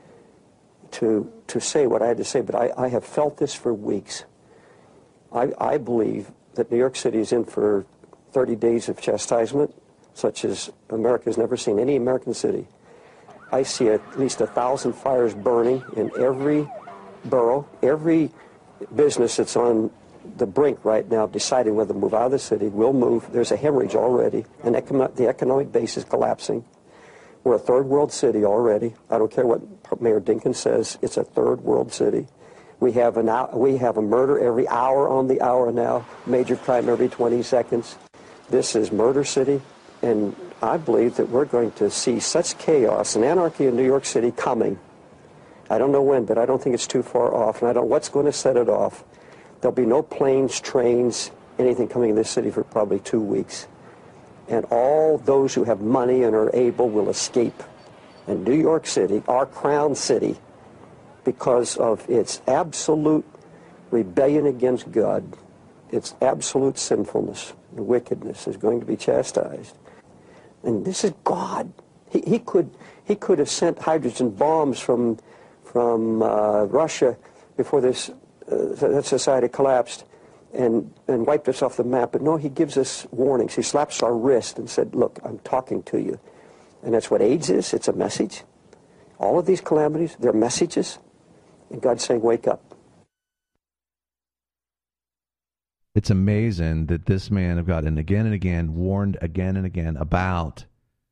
to to say what I had to say, but I, I have felt this for weeks. I, I believe that New York City is in for thirty days of chastisement, such as America has never seen, any American city. I see at least a thousand fires burning in every borough, every business that's on the brink right now, deciding whether to move out of the city, will move. There's a hemorrhage already, and econo- the economic base is collapsing. We're a third world city already. I don't care what Mayor Dinkins says. It's a third world city. We have an hour, we have a murder every hour on the hour now, major crime every twenty seconds. This is Murder City, and I believe that we're going to see such chaos and anarchy in New York City coming. I don't know when, but I don't think it's too far off, and I don't know what's going to set it off. There'll be no planes, trains, anything coming in this city for probably two weeks. And all those who have money and are able will escape. And New York City, our crown city, because of its absolute rebellion against God, its absolute sinfulness and wickedness, is going to be chastised. And this is God. He, he could he could have sent hydrogen bombs from from uh, Russia before this uh, that society collapsed and and wiped us off the map. But no, he gives us warnings. He slaps our wrist and said, look, I'm talking to you. And that's what AIDS is. It's a message. All of these calamities, they're messages. And God's saying, wake up. It's amazing that this man of God, and again and again, warned again and again about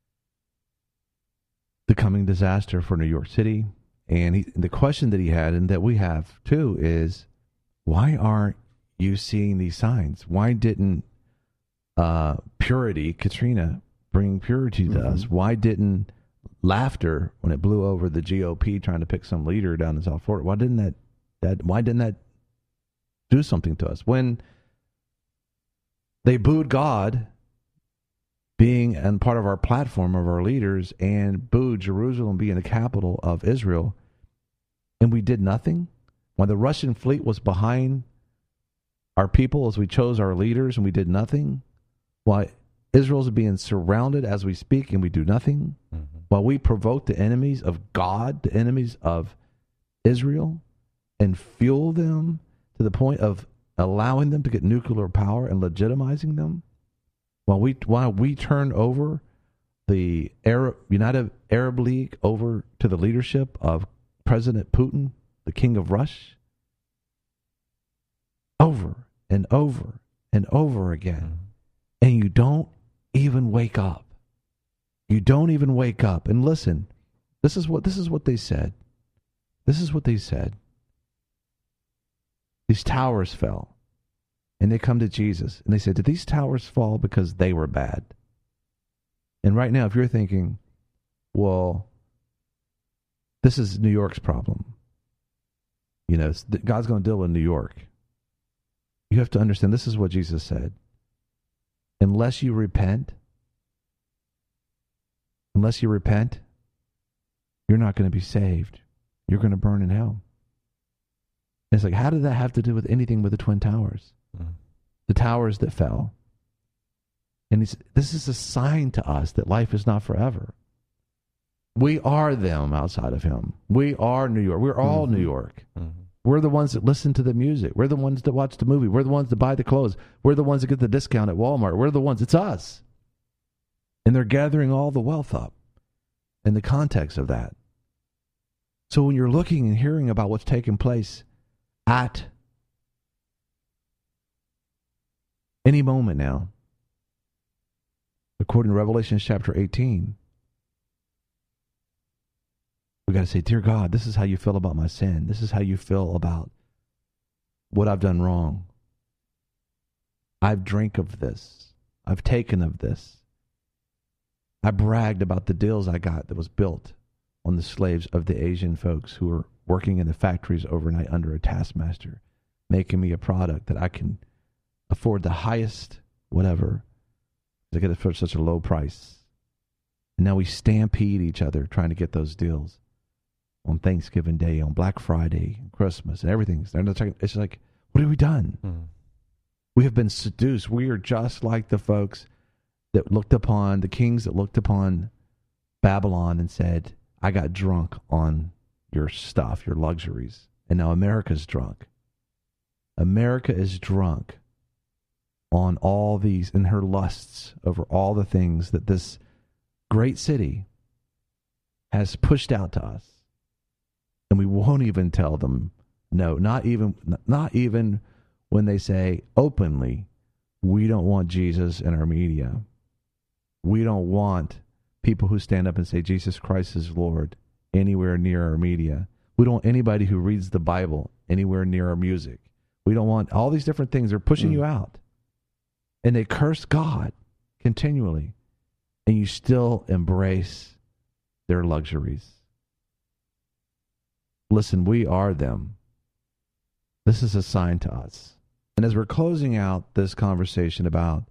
the coming disaster for New York City. And he, the question that he had, and that we have too, is why aren't you seeing these signs? Why didn't uh, purity, Katrina, bring purity to mm-hmm. us? Why didn't laughter, when it blew over the G O P trying to pick some leader down in South Florida, why didn't that, that why didn't that do something to us? When they booed God being and part of our platform of our leaders, and booed Jerusalem being the capital of Israel, and we did nothing. When the Russian fleet was behind our people as we chose our leaders and we did nothing, while Israel's being surrounded as we speak and we do nothing, mm-hmm. while we provoke the enemies of God, the enemies of Israel, and fuel them to the point of allowing them to get nuclear power and legitimizing them, while we while we turn over the Arab United Arab League over to the leadership of President Putin, the king of Russia, over and over and over again, and you don't even wake up. You don't even wake up. And listen, this is what this is what they said. This is what they said. These towers fell. And they come to Jesus, and they said, did these towers fall because they were bad? And right now, if you're thinking, well, this is New York's problem. You know, God's going to deal with New York. You have to understand, this is what Jesus said. Unless you repent, unless you repent, you're not going to be saved. You're going to burn in hell. And it's like, how did that have to do with anything with the Twin Towers? Mm-hmm. The towers that fell. And he's, this is a sign to us that life is not forever. We are them outside of him. We are New York. We're all mm-hmm. New York. Mm-hmm. We're the ones that listen to the music. We're the ones that watch the movie. We're the ones that buy the clothes. We're the ones that get the discount at Walmart. We're the ones. It's us. And they're gathering all the wealth up in the context of that. So when you're looking and hearing about what's taking place at Any moment now. According to Revelation chapter eighteen, we got to say, dear God, this is how you feel about my sin. This is how you feel about what I've done wrong. I've drank of this. I've taken of this. I bragged about the deals I got that was built on the slaves of the Asian folks who were working in the factories overnight under a taskmaster, making me a product that I can afford the highest whatever to get it for such a low price. And now we stampede each other trying to get those deals on Thanksgiving Day, on Black Friday, Christmas, and everything. It's like, what have we done? Mm-hmm. We have been seduced. We are just like the folks that looked upon, the kings that looked upon Babylon and said, I got drunk on your stuff, your luxuries. And now America's drunk. America is drunk on all these, in her lusts over all the things that this great city has pushed out to us. And we won't even tell them no, not even, not even when they say openly, we don't want Jesus in our media. We don't want people who stand up and say Jesus Christ is Lord anywhere near our media. We don't want anybody who reads the Bible anywhere near our music. We don't want all these different things. They're pushing mm. you out. And they curse God continually. And you still embrace their luxuries. Listen, we are them. This is a sign to us. And as we're closing out this conversation about,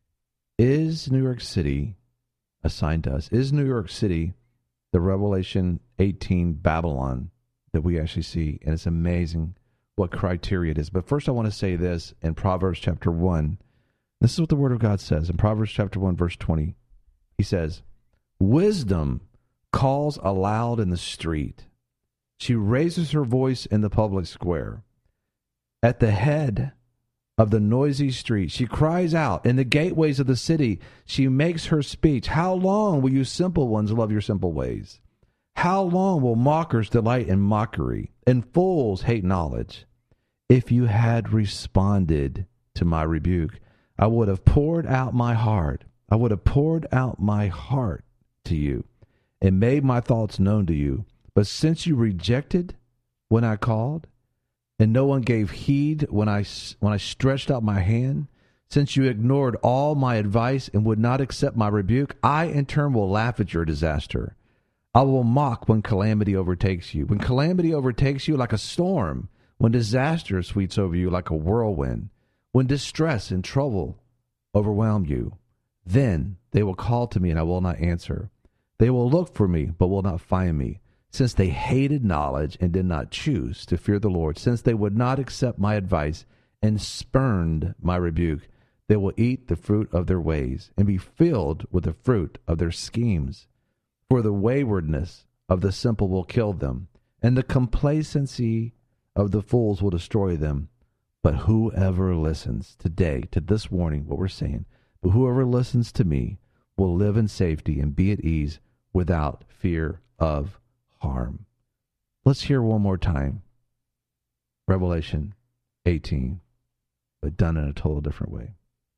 is New York City a sign to us? Is New York City the Revelation eighteen Babylon that we actually see? And it's amazing what criteria it is. But first I want to say this in Proverbs chapter one. This is what the Word of God says. In Proverbs chapter one, verse twenty, he says, wisdom calls aloud in the street. She raises her voice in the public square. At the head of the noisy street, she cries out. In the gateways of the city, she makes her speech. How long will you simple ones love your simple ways? How long will mockers delight in mockery, and fools hate knowledge? If you had responded to my rebuke, I would have poured out my heart. I would have poured out my heart to you and made my thoughts known to you. But since you rejected when I called, and no one gave heed when I, when I stretched out my hand, since you ignored all my advice and would not accept my rebuke, I in turn will laugh at your disaster. I will mock when calamity overtakes you. When calamity overtakes you like a storm, when disaster sweeps over you like a whirlwind, when distress and trouble overwhelm you, then they will call to me and I will not answer. They will look for me but will not find me. Since they hated knowledge and did not choose to fear the Lord, since they would not accept my advice and spurned my rebuke, they will eat the fruit of their ways and be filled with the fruit of their schemes. For the waywardness of the simple will kill them, and the complacency of the fools will destroy them. But whoever listens today to this warning, what we're saying, but whoever listens to me will live in safety and be at ease without fear of harm. Let's hear one more time. Revelation eighteen, but done in a total different way.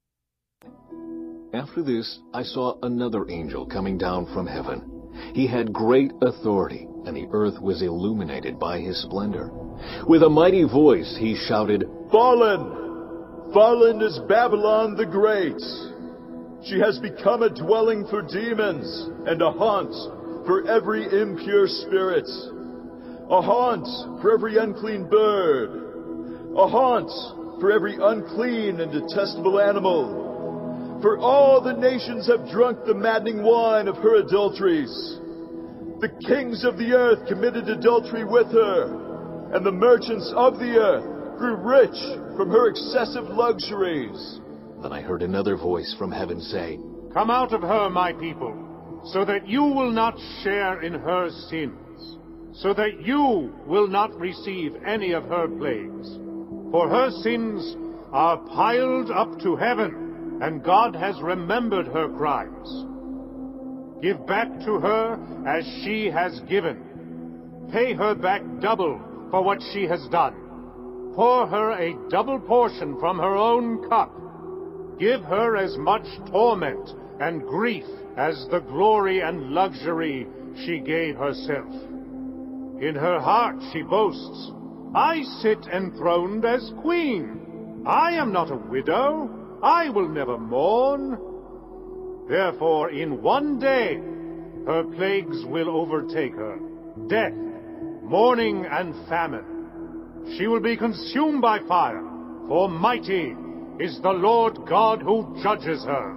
After this, I saw another angel coming down from heaven. He had great authority, and the earth was illuminated by his splendor. With a mighty voice, he shouted, Fallen! Fallen is Babylon the Great! She has become a dwelling for demons and a haunt for every impure spirit, a haunt for every unclean bird, a haunt for every unclean and detestable animal. For all the nations have drunk the maddening wine of her adulteries. The kings of the earth committed adultery with her, and the merchants of the earth grew rich from her excessive luxuries. Then I heard another voice from heaven say, Come out of her, my people, so that you will not share in her sins, so that you will not receive any of her plagues. For her sins are piled up to heaven, and God has remembered her crimes. Give back to her as she has given. Pay her back double for what she has done. Pour her a double portion from her own cup. give her as much torment and grief as the glory and luxury she gave herself. In her heart she boasts, I sit enthroned as queen. I am not a widow. I will never mourn. Therefore, in one day, her plagues will overtake her, death, mourning, and famine. She will be consumed by fire, for mighty is the Lord God who judges her.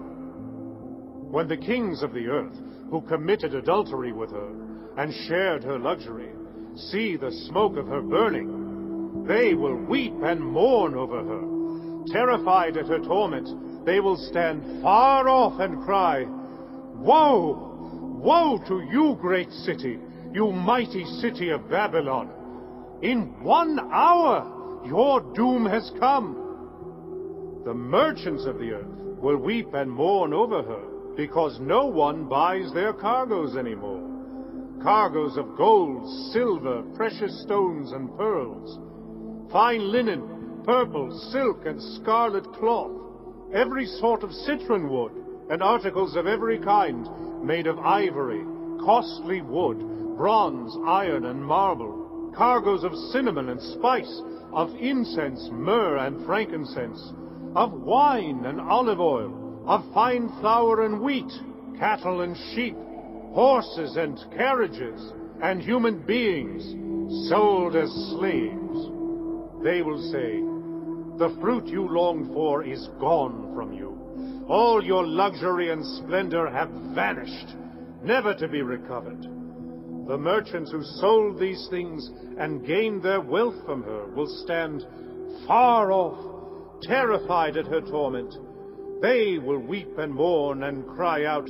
When the kings of the earth, who committed adultery with her and shared her luxury, see the smoke of her burning, they will weep and mourn over her. Terrified at her torment, they will stand far off and cry, Woe! Woe to you, great city, you mighty city of Babylon! In one hour your doom has come. The merchants of the earth will weep and mourn over her, because no one buys their cargoes anymore. Cargoes of gold, silver, precious stones, and pearls, fine linen, purple, silk, and scarlet cloth, every sort of citron wood, and articles of every kind, made of ivory, costly wood, bronze, iron, and marble, cargoes of cinnamon and spice, of incense, myrrh, and frankincense, of wine and olive oil, of fine flour and wheat, cattle and sheep, horses and carriages, and human beings, sold as slaves. They will say, the fruit you longed for is gone from you. All your luxury and splendor have vanished, never to be recovered. The merchants who sold these things and gained their wealth from her will stand far off, terrified at her torment. They will weep and mourn and cry out,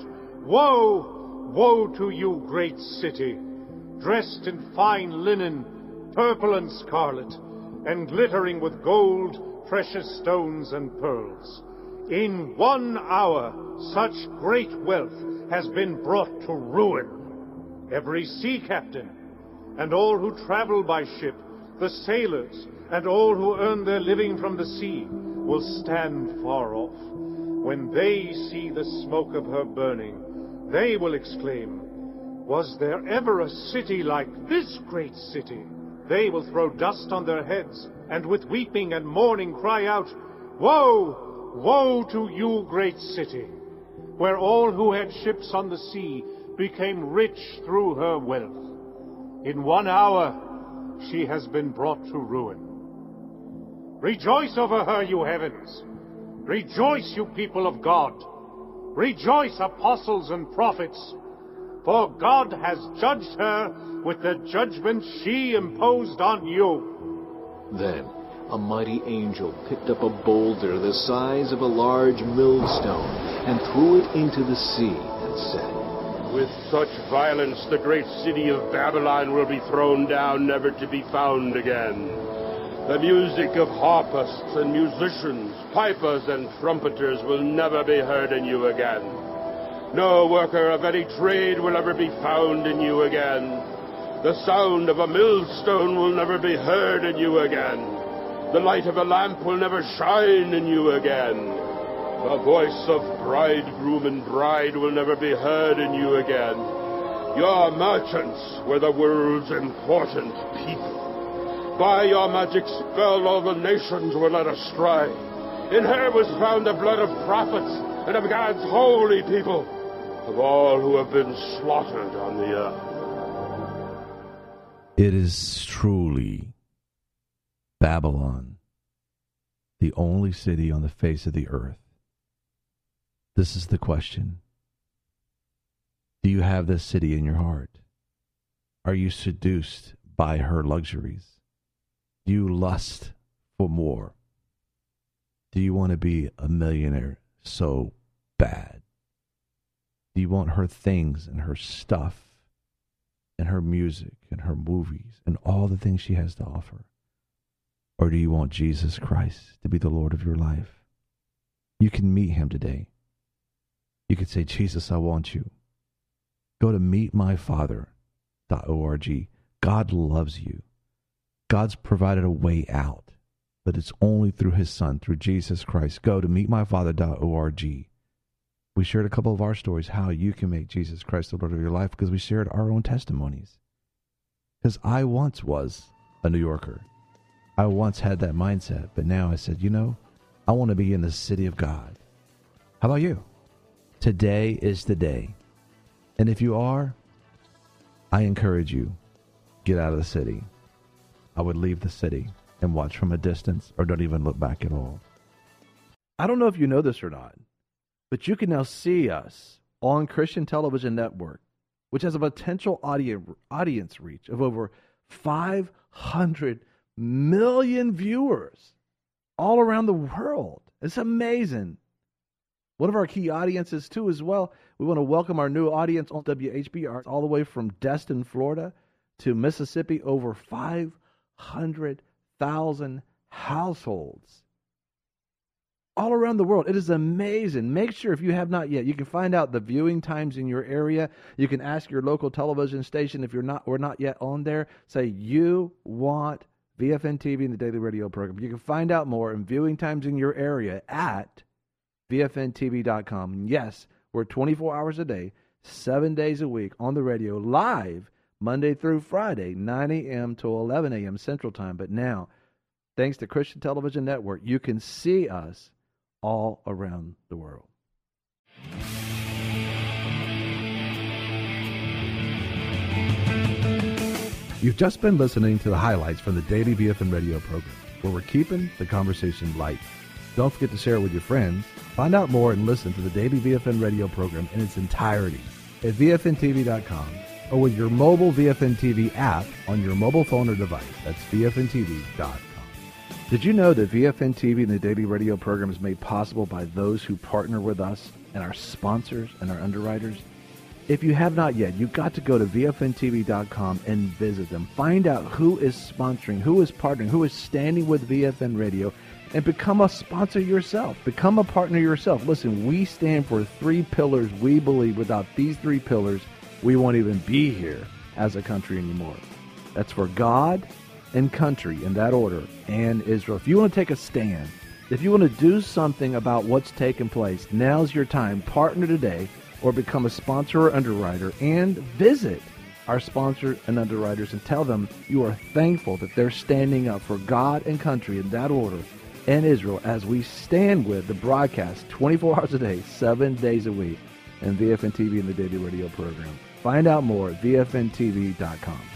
Woe! Woe to you, great city, dressed in fine linen, purple and scarlet, and glittering with gold, precious stones, and pearls. In one hour, such great wealth has been brought to ruin. Every sea captain, and all who travel by ship, the sailors, and all who earn their living from the sea, will stand far off. When they see the smoke of her burning, they will exclaim, Was there ever a city like this great city? They will throw dust on their heads, and with weeping and mourning cry out, Woe! Woe to you, great city, where all who had ships on the sea became rich through her wealth. In one hour she has been brought to ruin. Rejoice over her, you heavens! Rejoice, you people of God! Rejoice, apostles and prophets! For God has judged her with the judgment she imposed on you. Then a mighty angel picked up a boulder the size of a large millstone and threw it into the sea and said, With such violence the great city of Babylon will be thrown down, never to be found again. The music of harpists and musicians, pipers and trumpeters will never be heard in you again. No worker of any trade will ever be found in you again. The sound of a millstone will never be heard in you again. The light of a lamp will never shine in you again. The voice of bridegroom and bride will never be heard in you again. Your merchants were the world's important people. By your magic spell all the nations were led astray. In her was found the blood of prophets and of God's holy people, of all who have been slaughtered on the earth. It is truly Babylon, the only city on the face of the earth. This is the question. Do you have this city in your heart? Are you seduced by her luxuries? Do you lust for more? Do you want to be a millionaire so bad? Do you want her things and her stuff and her music and her movies and all the things she has to offer? Or do you want Jesus Christ to be the Lord of your life? You can meet him today. You could say, Jesus, I want you. Go to meet my father dot org. God loves you. God's provided a way out. but it's only through his son, through Jesus Christ. Go to meet my father dot org. We shared a couple of our stories, how you can make Jesus Christ the Lord of your life, because we shared our own testimonies. Because I once was a New Yorker. I once had that mindset, but now I said, you know, I want to be in the city of God. How about you? Today is the day. And if you are, I encourage you, get out of the city. I would leave the city and watch from a distance, or don't even look back at all. I don't know if you know this or not, but you can now see us on Christian Television Network, which has a potential audience reach of over five hundred million viewers all around the world. It's amazing. One of our key audiences, too, as well, we want to welcome our new audience on W H B R all the way from Destin, Florida to Mississippi, over five hundred thousand households all around the world. It is amazing. Make sure, if you have not yet, you can find out the viewing times in your area. You can ask your local television station if you're not or not yet on there. Say you want V F N T V and the Daily Radio program. You can find out more and viewing times in your area at V F N T V dot com. Yes, we're twenty-four hours a day, seven days a week on the radio, live Monday through Friday, nine a.m. to eleven a.m. Central Time. But now, thanks to Christian Television Network, you can see us all around the world. You've just been listening to the highlights from the Daily V F N Radio program, where we're keeping the conversation light. Don't forget to share it with your friends. Find out more and listen to the Daily V F N Radio program in its entirety at V F N T V dot com or with your mobile V F N T V app on your mobile phone or device. That's V F N T V dot com. Did you know that V F N T V and the Daily Radio program is made possible by those who partner with us and our sponsors and our underwriters? If you have not yet, you've got to go to V F N T V dot com and visit them. Find out who is sponsoring, who is partnering, who is standing with V F N Radio, and become a sponsor yourself. Become a partner yourself. Listen, we stand for three pillars. We believe without these three pillars, we won't even be here as a country anymore. That's for God and country, in that order, and Israel. If you want to take a stand, if you want to do something about what's taking place, now's your time. Partner today or become a sponsor or underwriter, and visit our sponsors and underwriters and tell them you are thankful that they're standing up for God and country, in that order, and Israel, as we stand with the broadcast twenty-four hours a day, seven days a week, and V F N T V and the Daily Radio program. Find out more at V F N T V dot com.